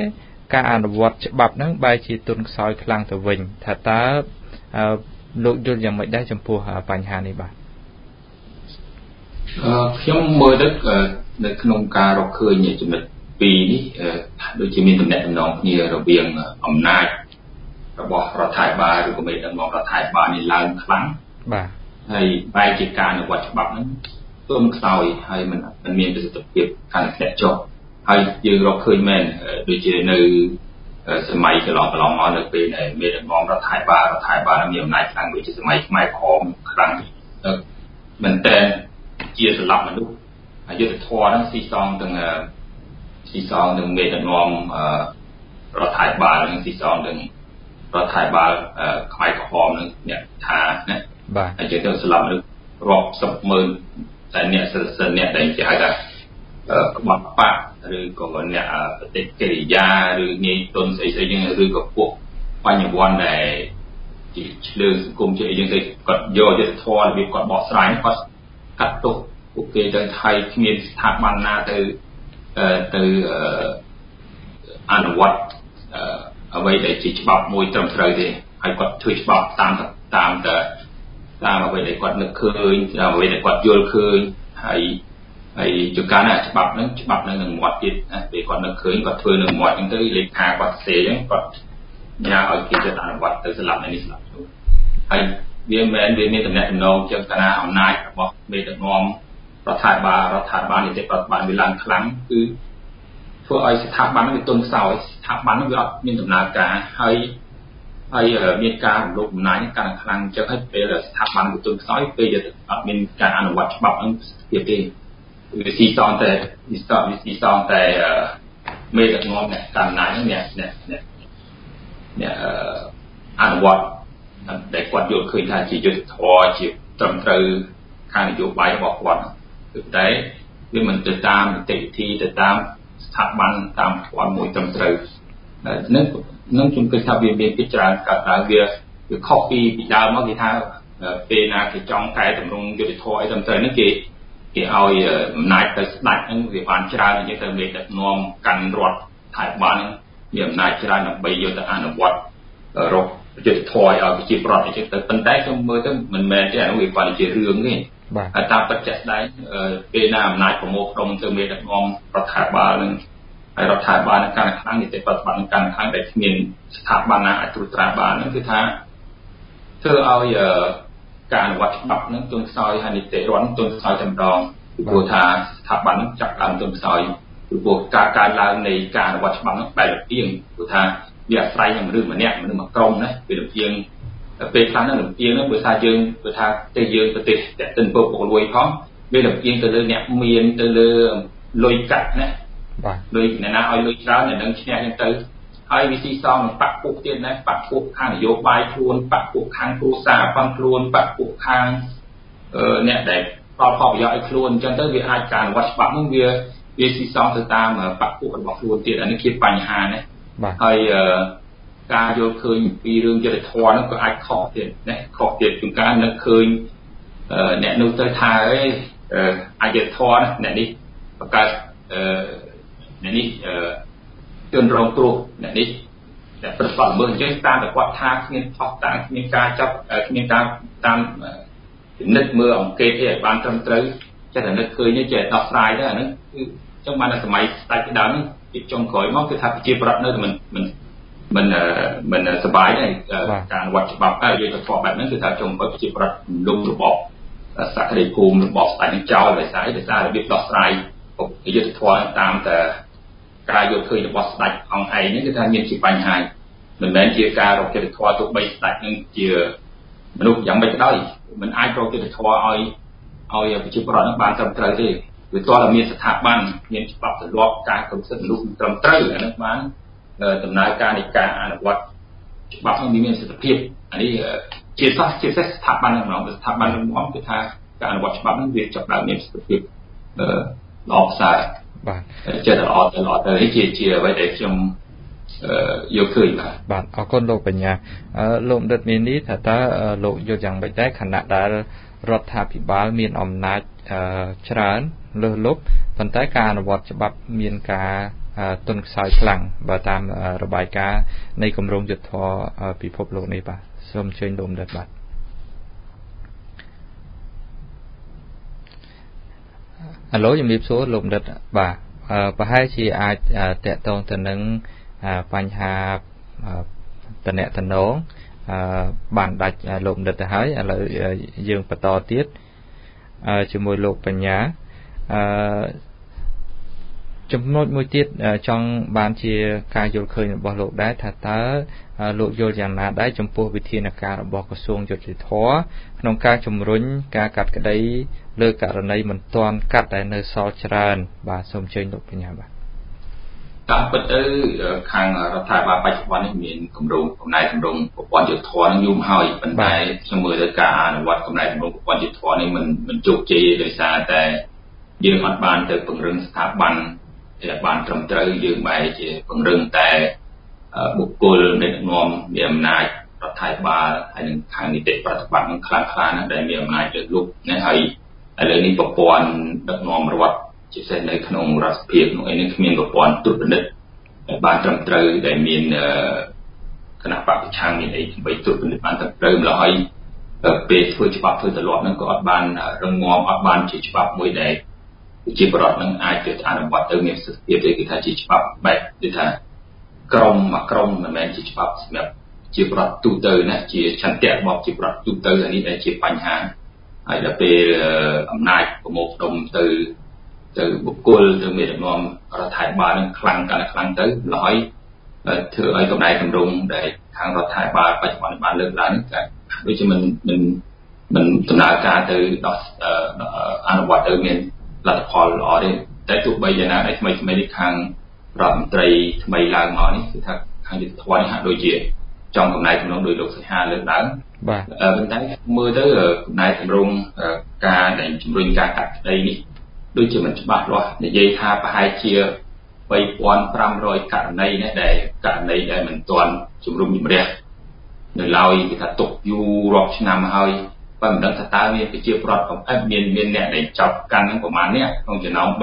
ការអនុវត្តច្បាប់ហ្នឹងបែរជាទុនខ្សោយខ្លាំងទៅវិញថាតើលោកយល់យ៉ាងម៉េចដែរចំពោះបញ្ហានេះបាទខ្ញុំមើលទៅនៅក្នុងការរកឃើញចំណុចពីរនេះដូចជាមានតំណែងតំណងគ្នារវាងអំណាចរបស់រដ្ឋាភិបាលឬក៏មេដឹកនាំរដ្ឋាភិបាលនេះឡើងខ្លាំងបាទហើយបែរជាការអនុវត្តច្បាប់ហ្នឹងទុនខ្សោយហើយมันមានប្រសិទ្ធភាពកាន់តែធ្លាក់ចុះហើយយើងរកឃើញមែនដូចជានៅសម័យកន្លងមកនៅពេលដែលមេដឹកនាំរដ្ឋាភិបាលមានអំណាចខ្លាំងដូចជាសម័យខ្មែរក្រមខ្លាំងមែនតើជាសម្លាប់មនុស្សអយុធធម៌ហ្នឹងស៊ីសងទាំងមេដឹកនាំរដ្ឋាភិបាលនិងស៊ីសងទាំងរដ្ឋាភិបាលខ្មែរក្រមនឹងអ្នកថាណាបាទហើយជាទៅសម្លាប់មនុស្សរាប់សិបម៉ឺនតែអ្នកសិនអ្នកដែលគេហៅថាក្បត់បាក់ឬក៏អ្នកបតិកិរិយាឬងាយទុនស្អីៗហ្នឹងឬក៏ពួកបញ្ញវន្តដែលជាឆ្លើងសង្គមជាអីយ៉ាងទៅគាត់យកយុទ្ធធម៌របៀបគាត់បកស្រាយគាត់កាត់ទោសពួកគេទៅថៃគ្មានស្ថាប័នណាទៅអនុវត្តអ្វីដែលជាច្បាប់មួយត្រឹមត្រូវទេហើយគាត់ធ្វើច្បាប់តាមអ្វីដែលគាត់នឹកឃើញតាមអ្វីដែលគាត់យល់ឃើញហើយជួនកាលណាច្បាប់នឹងនឹងមាត់ទៀតណាពេលគាត់នឹកឃើញគាត់ធ្វើនឹងមាត់អញ្ចឹងទៅលេខាគាត់ផ្សេងអញ្ចឹងគាត់ញ៉ាឲ្យគេទៅអនុវត្តទៅស្លាប់នេះស្លាប់ទៅហើយវាមានតំណែងតំណងចឹងកាលណាអំណាចរបស់មេដឹកនាំរដ្ឋាភិបាលនីតិរដ្ឋបាលវាឡើងខ្លាំងគឺធ្វើឲ្យស្ថាប័ននឹងវាទុនខ្សោយស្ថាប័ននឹងវាអត់មានដំណើរការហើយមានការរំលោភអំណាចកាន់តែខ្លាំងចឹងហើយពេលស្ថាប័នវាទុនខ្សោយពេលអត់មានការអនុវត្តច្បាប់នឹងទៀតទេវាស៊ីសងតែមេដឹកនាំអ្នកកាន់អំណាចហ្នឹងអ្នកអនុវត្តដែលគាត់យល់ឃើញថាជាយុត្តិធម៌ជាត្រឹមត្រូវខាងនយោបាយរបស់គាត់គឺតែវាមិនទៅតាមនីតិវិធីទៅតាមស្ថាប័នតាមផ្ទាល់មួយត្រឹមត្រូវនឹងខ្ញុំគិតថាវាមានពីច្រើនកើតឡើងវាខុសពីដើមមកគេថាពេលណាគេចង់កែតម្រង់យុត្តិធម៌អីត្រឹមត្រូវហ្នឹងគេឲ្យអំណាចទៅស្ដេចហ្នឹងវាបានច្រើនអញ្ចឹងទៅមេដឹកនាំកាន់រដ្ឋថៃបានមានអំណាចច្រើនដើម្បីយកទៅអនុវត្តរកយុត្តិធម៌ឲ្យប្រជាប្រដ្ឋអញ្ចឹងទៅប៉ុន្តែខ្ញុំមើលទៅមិនមែនទេអានោះវាគាត់ជារឿងទេហើយតាមពិតជាក់ស្ដែងពេលណាអំណាចប្រមូលផ្ដុំទៅមេដឹកនាំរដ្ឋាភិបាលនឹងហើយរដ្ឋាភិបាលនឹងកាន់តែខ្លាំងនីតិរដ្ឋបាលនឹងកាន់តែខ្លាំងតែគ្មានស្ថាប័នណាអាចត្រួតត្រាបានហ្នឹងគឺថាធ្វើឲ្យការអនុវត្តច្បាប់នឹងទុនខ្សោយហើយនីតិរដ្ឋទុនខ្សោយតែម្ដងពីព្រោះថាស្ថាប័ននឹងចាប់ដើមទុនខ្សោយពីព្រោះការកើនឡើងនៃការអនុវត្តច្បាប់នឹងបែបលំអៀងព្រោះថាវាអាស្រ័យនឹងមនុស្សម្នាក់មួយក្រុមណាវាលំអៀងពេលខ្លះហ្នឹងលំអៀងហ្នឹងបើថាយើងបើថាយើងប្រទេសតែទិនពុកលួយផងវាលំអៀងទៅលើអ្នកមានទៅលើលុយកាក់ណាបាទលុយអ្នកណាឲ្យលុយច្រើនអ្នកនឹងឈ្នះចឹងទៅហើយវាស៊ីសងនឹងបាក់ពួកទៀតណាបាក់ពួកខាងនយោបាយខ្លួនបាក់ពួកខាងគ្រួសារផងខ្លួនបាក់ពួកខាងអ្នកដែលផលប្រយោជន៍ឲ្យខ្លួនអញ្ចឹងទៅវាអាចការអនុវត្តច្បាប់នោះវាស៊ីសងទៅតាមបាក់ពួករបស់ខ្លួនទៀតអានេះជាបញ្ហាណាហើយការយល់ឃើញពីរឿងយុត្តិធម៌ហ្នឹងក៏អាចខុសទៀតណាខុសទៀតជួនកាលនឹកឃើញអ្នកនោះទៅថាអយុត្តិធម៌អ្នកនេះបង្កើតអ្នកនេះជន់រងគ្រោះអ្នកនេះតែប្រព្រឹត្តល្មើសអញ្ចឹងតាមតែគាត់ថាគ្មានផុសតាំងគ្មានការចាប់គ្មានការតាមពិនិត្យមើលអង្កេតឲ្យបានត្រឹមត្រូវចេះតែនឹកឃើញចេះដោះស្រាយទៅអាហ្នឹងគឺអញ្ចឹងបានតែសម័យស្ដេចដើមហ្នឹងពីចុងក្រោយមកគឺថាប្រជាប្រដ្ឋនៅតែមិនសប្បាយទេការអនុវត្តច្បាប់ហើយយុត្តិធម៌បែបហ្នឹងគឺថាចុងក្រោយប្រជាប្រដ្ឋលំរបបសក្តិភូមិរបស់ស្ដេចនឹងចោលដោយសាររបៀបដោះស្រាយយុត្តិធម៌តាមតែការយល់ឃើញរបស់ស្ដេចអង្គឯងនេះគឺថាមានជាបញ្ហាមិនមែនជាការរកយុត្តិធម៌ទោះបីស្ដេចនឹងជាមនុស្សយ៉ាងម៉េចក៏ដោយមិនអាចរកយុត្តិធម៌ឲ្យប្រជាប្រដ្ឋនឹងបានត្រឹមត្រូវទេវាតើមានស្ថាប័នមានច្បាប់ទម្លាប់ការគ្រប់សិទ្ធិមនុស្សត្រឹមត្រូវអានោះបានដំណើរការនៃការអនុវត្តច្បាប់នឹងមានប្រសិទ្ធភាពអានេះជាស្ថាប័ននឹងស្ថាប័ននឹងមកគឺថាការអនុវត្តច្បាប់នឹងវាចាប់ដើមមានប្រសិទ្ធភាពល្អផ្សារបាទចិត្តល្អទៅនេះជាអ្វីដែលខ្ញុំយកឃើញបាទអរគុណលោកបញ្ញាលោកដិតមាននេះថាតើលោកយល់យ៉ាងម៉េចដែរខណៈដែលរដ្ឋាភិបាលមានអំណាចច្រើនលើសលប់ប៉ុន្តែការអនុវត្តច្បាប់មានការទុនខ្សោយខ្លាំងបើតាមរបាយការណ៍នៃគម្រោងយុទ្ធធម៌ពិភពលោកនេះបាទសូមអញ្ជើញលោកបណ្ឌិតបាទឥឡូវជំរាបសួរលោកបណ្ឌិតបាទប្រហែលជាអាចតាក់ទងទៅនឹងបញ្ហាតំណែងបានដាច់លោកបណ្ឌិតទៅហើយឥឡូវយើងបន្តទៀតជាមួយលោកបញ្ញាចំណុចមួយទៀតចង់បានជាការយល់ឃើញរបស់លោកដែរថាតើលោកយល់យ៉ាងណាដែរចំពោះវិធានការរបស់ក្រសួងយុតិធធម៌ក្នុងការជំរុញការកាត់ក្តីលើករណីមិនទាន់កាត់ដែលនៅសល់ច្រើនបាទសូមអញ្ជើញលោកបញ្ញាបាទតាមពិតទៅខាងរដ្ឋាភិបាលបច្ចុប្បន្ននេះមានគម្រោងកំណែទម្រង់ប្រព័ន្ធយុត្តិធម៌នឹងយូរមកហើយប៉ុន្តែខ្ញុំមើលទៅការអនុវត្តកំណែទម្រង់ប្រព័ន្ធយុត្តិធម៌នេះមិនជោគជ័យដោយសារតែយើងអត់បានទៅពង្រឹងស្ថាប័នដែលបានត្រឹមត្រូវយើងបែរជាពង្រឹងតែបុគ្គលនៃដឹកនាំមានអំណាចរដ្ឋាភិបាលហើយនឹងខាងនីតិប្រតិបត្តិនឹងខ្លាំងក្លាណាស់ដែលមានអំណាចលើកលុបនេះហើយឥឡូវនេះប្រព័ន្ធដឹកនាំរដ្ឋជាពិសេសនៅក្នុងរដ្ឋសភាក្នុងអីនេះគ្មានប្រព័ន្ធត្រួតពិនិត្យដែលបានត្រឹមត្រូវដែលមានគណៈបព្វប្រឆាំងមានអីដើម្បីត្រួតពិនិត្យបានត្រឹមត្រូវម្ល៉េះហើយពេលធ្វើច្បាប់ធ្វើទម្លាប់ហ្នឹងក៏អត់បានរឹងមាំអត់បានជាច្បាប់មួយដែលជាប្រវត្តិនឹងអាចទៅអនុវត្តទៅមានសិទ្ធិភាពទេគឺថាជាច្បាប់បែបដូចថាក្រុមមួយក្រុមមិនមែនជាច្បាប់សម្រាប់ជាប្រវត្តិទូទៅណាជាឆន្ទៈរបស់ជាប្រវត្តិទូទៅអានេះដែលជាបញ្ហាហើយដល់ពេលអំណាចប្រមូលផ្ដុំទៅបុគ្គលទៅមេដឹកនាំរដ្ឋាភិបាលនឹងខ្លាំងកាន់តែខ្លាំងទៅម្ល៉េះហើយធ្វើឲ្យកំណែទម្រង់ដែលខាងរដ្ឋាភិបាលបច្ចុប្បន្នបានលើកឡើងនេះដូចជាមិនដំណើរការទៅដល់អនុវត្តទៅមានលទ្ធផលល្អទេតែទោះបីយ៉ាងណាដែរថ្មីនេះខាងរដ្ឋមន្ត្រីថ្មីឡើងមកនេះគឺថាខាងយុទ្ធធម៌នេះហាក់ដូចជាចង់កំណែទម្រង់ដោយលោកសីហាលើកឡើងបាទប៉ុន្តែមើលទៅកំណែទម្រង់ការដែលជំរុញការកាត់ក្តីនេះដូចជាមិនច្បាស់លាស់និយាយថាប្រហែលជា 3,500 ករណីនេះដែលករណីដែលមិនទាន់ជំរុញជំរះនៅឡើយគេថាទុកយូររាប់ឆ្នាំហើយប៉ុន្តែមិនដឹងថាតើមានប្រជាពលរដ្ឋមានអ្នកដែលចាប់កាន់នឹងប្រមាណនេះក្នុងចំណោម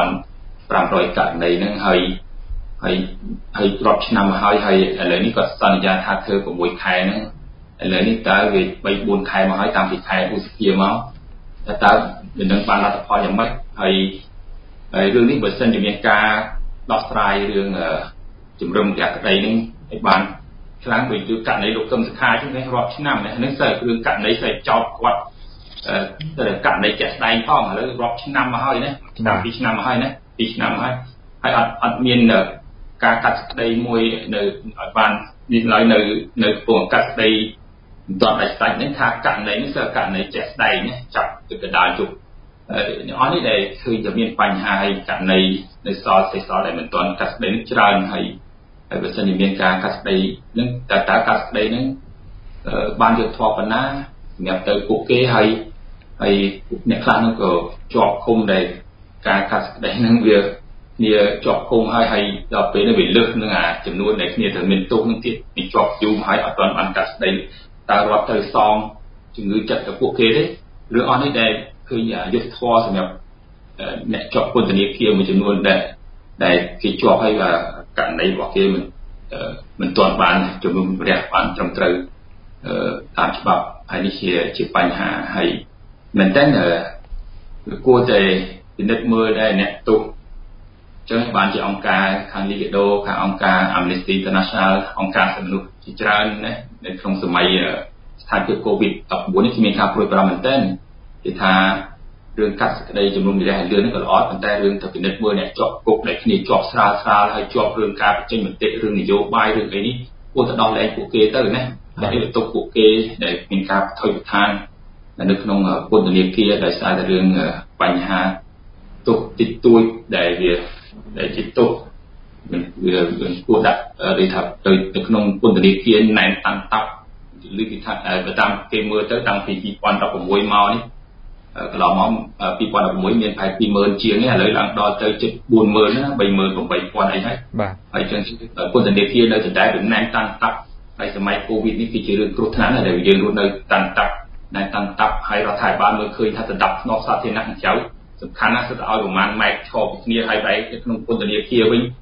3,500 ករណីហ្នឹងហើយរាប់ឆ្នាំមកហើយឥឡូវនេះគាត់សន្យាថាធ្វើ6ខែហ្នឹងឥឡូវនេះតើវា 3-4 ខែមកហើយតាំងពីខែឧសភាមកតើមិនដឹងបានលទ្ធផលយ៉ាងម៉េចហើយរឿងនេះបើសិនជាមានការដោះស្រាយរឿងជំរំកាត់ក្តីនេះឲ្យបានខ្លាំងដូចគឺករណីលោកកឹមសុខាជាងនេះរាប់ឆ្នាំនេះស្អីរឿងករណីស្អីចោតគាត់ទៅករណីជាក់ស្ដែងផងឥឡូវរាប់ឆ្នាំមកហើយណាឆ្នាំ2ឆ្នាំមកហើយណា2ឆ្នាំមកហើយអត់មានការកាត់ក្តីមួយនៅឲ្យបាននេះឡើយនៅពងកាត់ក្តីមិនទាន់ដាច់ស្ដេចនេះថាករណីនេះគឺករណីជាក់ស្ដែងណាចាប់ទៅកដាលជប់អស់នេះដែលឃើញតែមានបញ្ហាហើយករណីនៅសល់សេសសល់ដែលមិនទាន់កាត់ក្តីនេះច្រើនហើយបើសិនជាមានការកាត់ក្តីនឹងតើកាត់ក្តីនឹងបានយកធម៌ប៉ុណ្ណាសម្រាប់ទៅពួកគេហើយអ្នកខ្លះនោះក៏ជាប់ឃុំដែលការកាត់ក្តីនឹងវាគ្នាជាប់ឃុំហើយដល់ពេលនេះវាលើសនឹងអាចំនួនដែលគ្នាត្រូវមានទោសនឹងទៀតវាជាប់យូរហើយអត់ទាន់បានកាត់ក្តីតើរដ្ឋត្រូវសងជំងឺចិត្តទៅពួកគេទេឬអស់នេះដែលឃើញយុទ្ធធម៌សម្រាប់អ្នកជាប់ពន្ធនាគារមួយចំនួនដែលគេជាប់ហើយករណីរបស់គេមិនទាន់បានជំនុំជម្រះបានត្រឹមត្រូវតាមច្បាប់ហើយនេះជាបញ្ហាហើយមែនតើគួរតែពិនិត្យមើលដែរអ្នកទោសចឹងបានជាអង្គការខាង Liga do ខាងអង្គការ Amnesty International អង្គការសិទ្ធិមនុស្សជាច្រើនណានៅក្នុងសម័យស្ថានភាព COVID-19 នេះមានការព្រួយបារម្ភមែនទែនគេថារឿងកាត់សេចក្តីជំនុំជម្រះលឿននេះក៏ល្អប៉ុន្តែរឿងទៅពិនិត្យមើលអ្នកជាប់គុកដែលគ្នាជាប់ស្រាលហើយជាប់រឿងការបញ្ចេញមតិរឿងនយោបាយរឿងអីនេះគួរតែដោះលែងពួកគេទៅណាហើយបន្ទុកពួកគេដែលមានការថយប្រឋាននៅក្នុងពន្ធនាគារដោយសារតែរឿងបញ្ហាទុកតិចតួចដែលជាទុកវាគួរដាក់ដូចថាទៅក្នុងពន្ធនាគារណែនតាន់តាប់ឬគេថាតាមគេមើលទៅតាំងពី2016មកនេះកន្លងមក2016មានប្រហែល 20,000 ជាងនេះឥឡូវឡើងដល់ទៅជិត 40,000 ណា 38,000 អីហើយហើយចឹងពន្ធនាគារនៅដដែលណែនតាន់តាប់ហើយសម័យ COVID នេះគឺជារឿងគ្រោះថ្នាក់ដែលយើងរស់នៅតាន់តាប់ហើយរដ្ឋាភិបាលមើលឃើញថាដណ្ដប់ធ្នាប់សាធារណៈចៅសំខាន់ណាស់គឺឲ្យប្រមាណម៉ែត្រឈរពីគ្នាហើយបែរទៅក្នុងពន្ធនាគារវិញ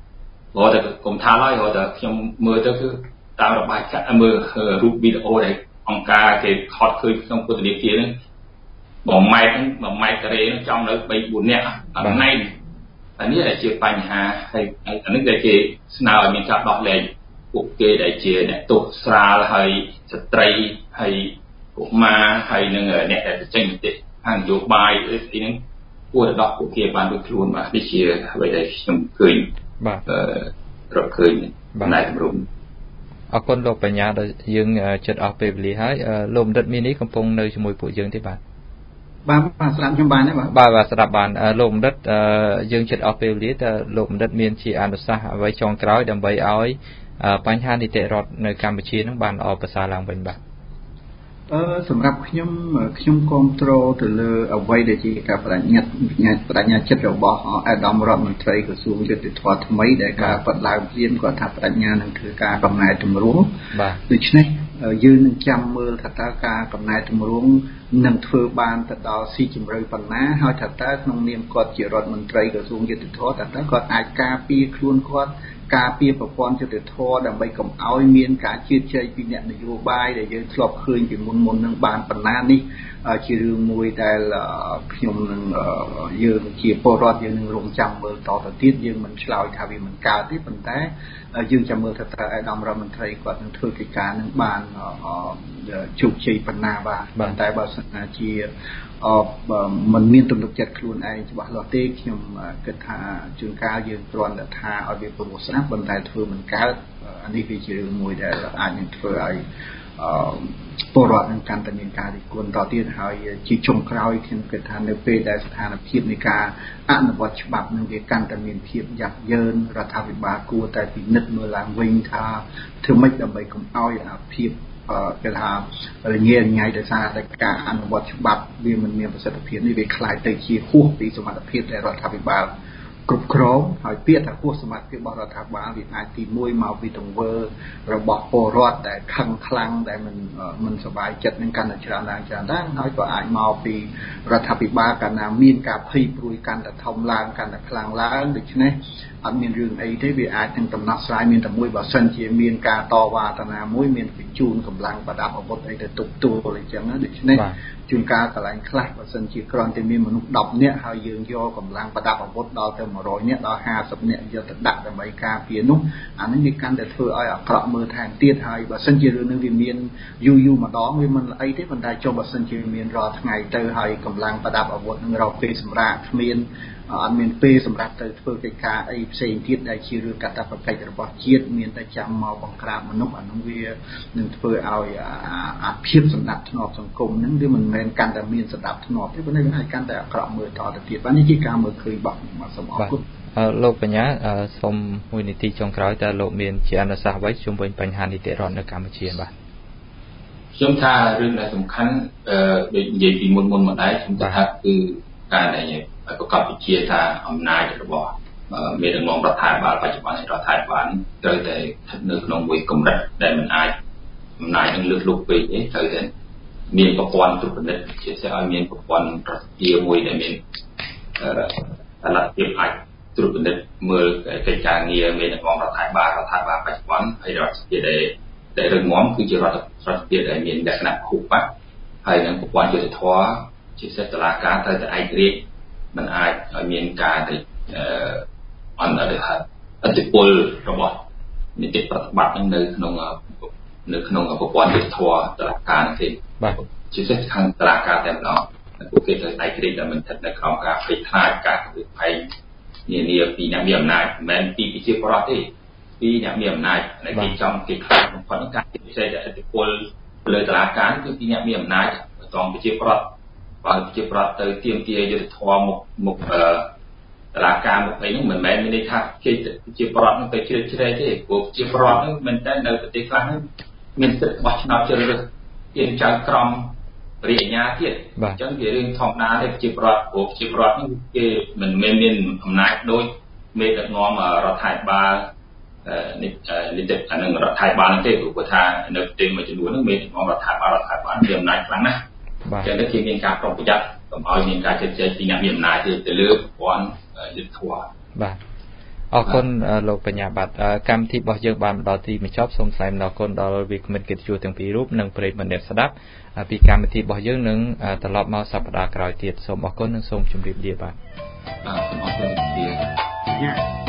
rồiแต่ผมท้าไล่rồiแต่ខ្ញុំមើលទៅគឺតាមរបាយការណ៍មើលរូបវីដេអូដែលអង្គការគេថតឃើញក្នុងពន្ធនាគារហ្នឹង1ម៉ែត្រការ៉េហ្នឹងចំនៅ 3-4 នាក់ថ្ងៃអានេះដែលជាបញ្ហាហើយអានេះដែលគេស្នើឲ្យមានការដោះលែងពួកគេដែលជាអ្នកទោសស្រាលហើយស្ត្រីហើយកុមារហើយនឹងអ្នកដែលចេញមតិខាងនយោបាយអីហ្នឹងគួរតែដោះពួកគេបានដូចខ្លួនបាទនេះជាអ្វីដែលខ្ញុំឃើញបាទរកឃើញណែតម្រង់អរគុណលោកបញ្ញាដែលយើងចិត្តអស់ពេលវេលាហើយលោកបណ្ឌិតមាននេះកំពុងនៅជាមួយពួកយើងទេបាទស្ដាប់ខ្ញុំបានទេបាទស្ដាប់បានលោកបណ្ឌិតយើងចិត្តអស់ពេលវេលាតើលោកបណ្ឌិតមានជាអនុសាសន៍អ្វីចុងក្រោយដើម្បីឲ្យបញ្ហានីតិរដ្ឋនៅកម្ពុជានឹងបានល្អប្រសើរឡើងវិញបាទសម្រាប់ខ្ញុំគ្រប់គ្រងទៅលើអ្វីដែលជាការបដិញ្ញាចិត្តរបស់អាដាមរដ្ឋមន្ត្រីក្រសួងយុតិធម៌ថ្មីដែលការបដិឡើងព្រានគាត់ថាបដិញ្ញានឹងធ្វើការកំណែតម្រង់ដូច្នេះយើងនឹងចាំមើលថាតើការកំណែតម្រង់នឹងធ្វើបានទៅដល់ស៊ីជម្រៅប៉ុណ្ណាហើយថាតើក្នុងនាមគាត់ជារដ្ឋមន្ត្រីក្រសួងយុតិធម៌តើគាត់អាចការពារខ្លួនគាត់ការពារប្រព័ន្ធយុតិធម៌ដើម្បីកុំឲ្យមានការជឿជ័យពីអ្នកនយោបាយដែលយើងធ្លាប់ឃើញពីមុននឹងបានប៉ុណ្ណានេះជារឿងមួយដែលខ្ញុំនឹងយើងជាពលរដ្ឋយើងនឹងរងចាំមើលតទៅទៀតយើងមិនឆ្លើយថាវាមិនកើតទេប៉ុន្តែយើងចាំមើលថាតើអាដាមរដ្ឋមន្ត្រីគាត់នឹងធ្វើកិច្ចការនឹងបានជោគជ័យប៉ុណ្ណាបាទប៉ុន្តែបើសិនណាជាมันមានទំនុកចិត្តខ្លួនឯងច្បាស់លាស់ទេខ្ញុំគិតថាជួនកាលយើងគ្រាន់តែថាឲ្យវាព្រោះស្ដាប់ប៉ុន្តែធ្វើមិនកើតអានេះវាជារឿងមួយដែលអាចនឹងធ្វើឲ្យពលរដ្ឋនឹងកាន់តែមានការរិះគន់តទៀតហើយជាចុងក្រោយខ្ញុំគិតថានៅពេលដែលស្ថានភាពនៃការអនុវត្តច្បាប់នឹងវាកាន់តែមានភាពយ៉ាប់យ៉ឺនរដ្ឋាភិបាលគួរតែពិនិត្យមើលឡើងវិញថាធ្វើម៉េចដើម្បីកុំឲ្យភាពគេថារញ៉េរញ៉ៃដោយសារតែការអនុវត្តច្បាប់វាមិនមានប្រសិទ្ធភាពនេះវាคล้ายទៅជាហួសពីសមត្ថភាពដែលរដ្ឋាភិបាលគ្រប់គ្រងហើយពាក្យថាហួសសមត្ថភាពរបស់រដ្ឋាភិបាលវាអាចទី1មកពីទង្វើរបស់ពលរដ្ឋដែលខឹងខ្លាំងដែលមិនសប្បាយចិត្តនឹងកាន់តែច្រើនឡើងហើយក៏អាចមកពីរដ្ឋាភិបាលកាលណាមានការភ័យព្រួយកាន់តែធំឡើងកាន់តែខ្លាំងឡើងដូច្នេះអត់មានរឿងអីទេវាអាចនឹងដំណោះស្រាយមានតែមួយបើសិនជាមានការតវ៉ាតាណាមួយមានបញ្ជូនកម្លាំងប្រដាប់អាវុធអីទៅទប់ទួលអីចឹងណាដូច្នេះជួនកាលកន្លែងខ្លះបើសិនជាគ្រាន់តែមានមនុស្ស10នាក់ហើយយើងយកកម្លាំងប្រដាប់អាវុធដល់ទៅ100នាក់ដល់50នាក់យកទៅដាក់ដើម្បីការពារនោះអានេះវាកាន់តែធ្វើឲ្យអាក្រក់មើលថែមទៀតហើយបើសិនជារឿងនេះវាមានយូរម្ដងវាមិនអីទេប៉ុន្តែចុះបើសិនជាមានរាល់ថ្ងៃទៅហើយកម្លាំងប្រដាប់អាវុធនឹងរកពេលសម្រាប់គ្មានអត់មានពេលសម្រាប់ទៅធ្វើកិច្ចការអីផ្សេងទៀតដែលជារឿងកាតព្វកិច្ចរបស់ជាតិមានតែចាំមកបង្ក្រាបមនុស្សអានោះវានឹងធ្វើឲ្យអាភាពសម្ដាប់ធ្នាប់សង្គមហ្នឹងវាមិនមែនកាន់តែមានសម្ដាប់ធ្នាប់ទេប៉ុន្តែវាអាចកាន់តែអាក្រក់មើលតទៅទៀតបាទនេះជាការមើលឃើញរបស់ខ្ញុំសូមអរគុណលោកបញ្ញាសូមមួយនាទីចុងក្រោយតើលោកមានជាអនុសាសន៍អ្វីជុំវិញបញ្ហានីតិរដ្ឋនៅកម្ពុជាបាទខ្ញុំថារឿងដែលសំខាន់ដូចនិយាយពីមុនមកដែរខ្ញុំថាគឺការដែលប្រកបវិជាថាអំណាចរបស់មេដឹកនាំរដ្ឋាភិបាលបច្ចុប្បន្នរដ្ឋាភិបាលត្រូវតែស្ថិតនៅក្នុងមួយកម្រិតដែលមិនអាចអំណាចនឹងលើកលុបពេកទេត្រូវតែមានប្រព័ន្ធត្រួតពិនិត្យជាពិសេសឲ្យមានប្រព័ន្ធរដ្ឋាភិបាលមួយដែលមានអលភាពអាចត្រួតពិនិត្យមើលកិច្ចការងារមេដឹកនាំរដ្ឋាភិបាលបច្ចុប្បន្នហើយរដ្ឋាភិបាលដែលរឹងមាំគឺជារដ្ឋាភិបាលដែលមានលក្ខណៈខុសបាត់ហើយនឹងប្រព័ន្ធយុត្តិធម៌ជាពិសេសតុលាការត្រូវតែឯករាជ្យមិនអាចឲ្យមានការទៅអន្តរជាតិអធិបុលរបស់នីតិប្រតិបត្តិនៅក្នុងប្រព័ន្ធយុត្តិធម៌តុលាការនេះទេបាទជាពិសេសខាងតុលាការតែម្ដងពួកគេត្រូវឯករាជ្យដែលមិនស្ថិតនៅក្នុងការភ័យខ្លាចការគំរាមកំហែងនានាពីអ្នកមានអំណាចមិនមែនពីប្រជាពលរដ្ឋទេពីអ្នកមានអំណាចដែលគេចង់គេខ្លាចបំផុតនឹងការពិសេសអធិបុលលើតុលាការគឺពីអ្នកមានអំណាចต้องប្រជាពលរដ្ឋបើប្រជាពលរដ្ឋទៅទាមទារយុត្តិធម៌មុខតុលាការមុខអីហ្នឹងមិនមែនមានន័យថាប្រជាពលរដ្ឋនឹងទៅជ្រៀតជ្រែកទេព្រោះប្រជាពលរដ្ឋហ្នឹងមិនតែនៅប្រទេសខ្លះហ្នឹងមានសិទ្ធិបោះឆ្នោតជ្រើសរើសទានចៅក្រមរាជអាជ្ញាទៀតអញ្ចឹងវារឿងធម្មតាទេប្រជាពលរដ្ឋព្រោះប្រជាពលរដ្ឋហ្នឹងគេមិនមែនមានអំណាចដូចមេដឹកនាំរដ្ឋាភិបាលនីតិអានឹងរដ្ឋាភិបាលហ្នឹងទេព្រោះថានៅប្រទេសមួយចំនួនហ្នឹងមេដឹកនាំរដ្ឋាភិបាលមានអំណាចខ្លាំងណាស់ចឹងទៅគេមានការប្រុងប្រយ័ត្នកុំឲ្យមានការជិតជែកពីអ្នកមានអំណាចទៅលើប្រព័ន្ធយុត្តិធម៌បាទអរគុណលោកបញ្ញាបត្រកម្មវិធីរបស់យើងបានដល់ទីបញ្ចប់សូមថ្លែងអំណរគុណដល់វិក្កាមិត្តកិត្តិយសទាំងពីររូបនិងប្រិយមិត្តអ្នកស្ដាប់ពីកម្មវិធីរបស់យើងនឹងត្រឡប់មកសប្តាហ៍ក្រោយទៀតសូមអរគុណនិងសូមជម្រាបលាបាទសូមអរគុណ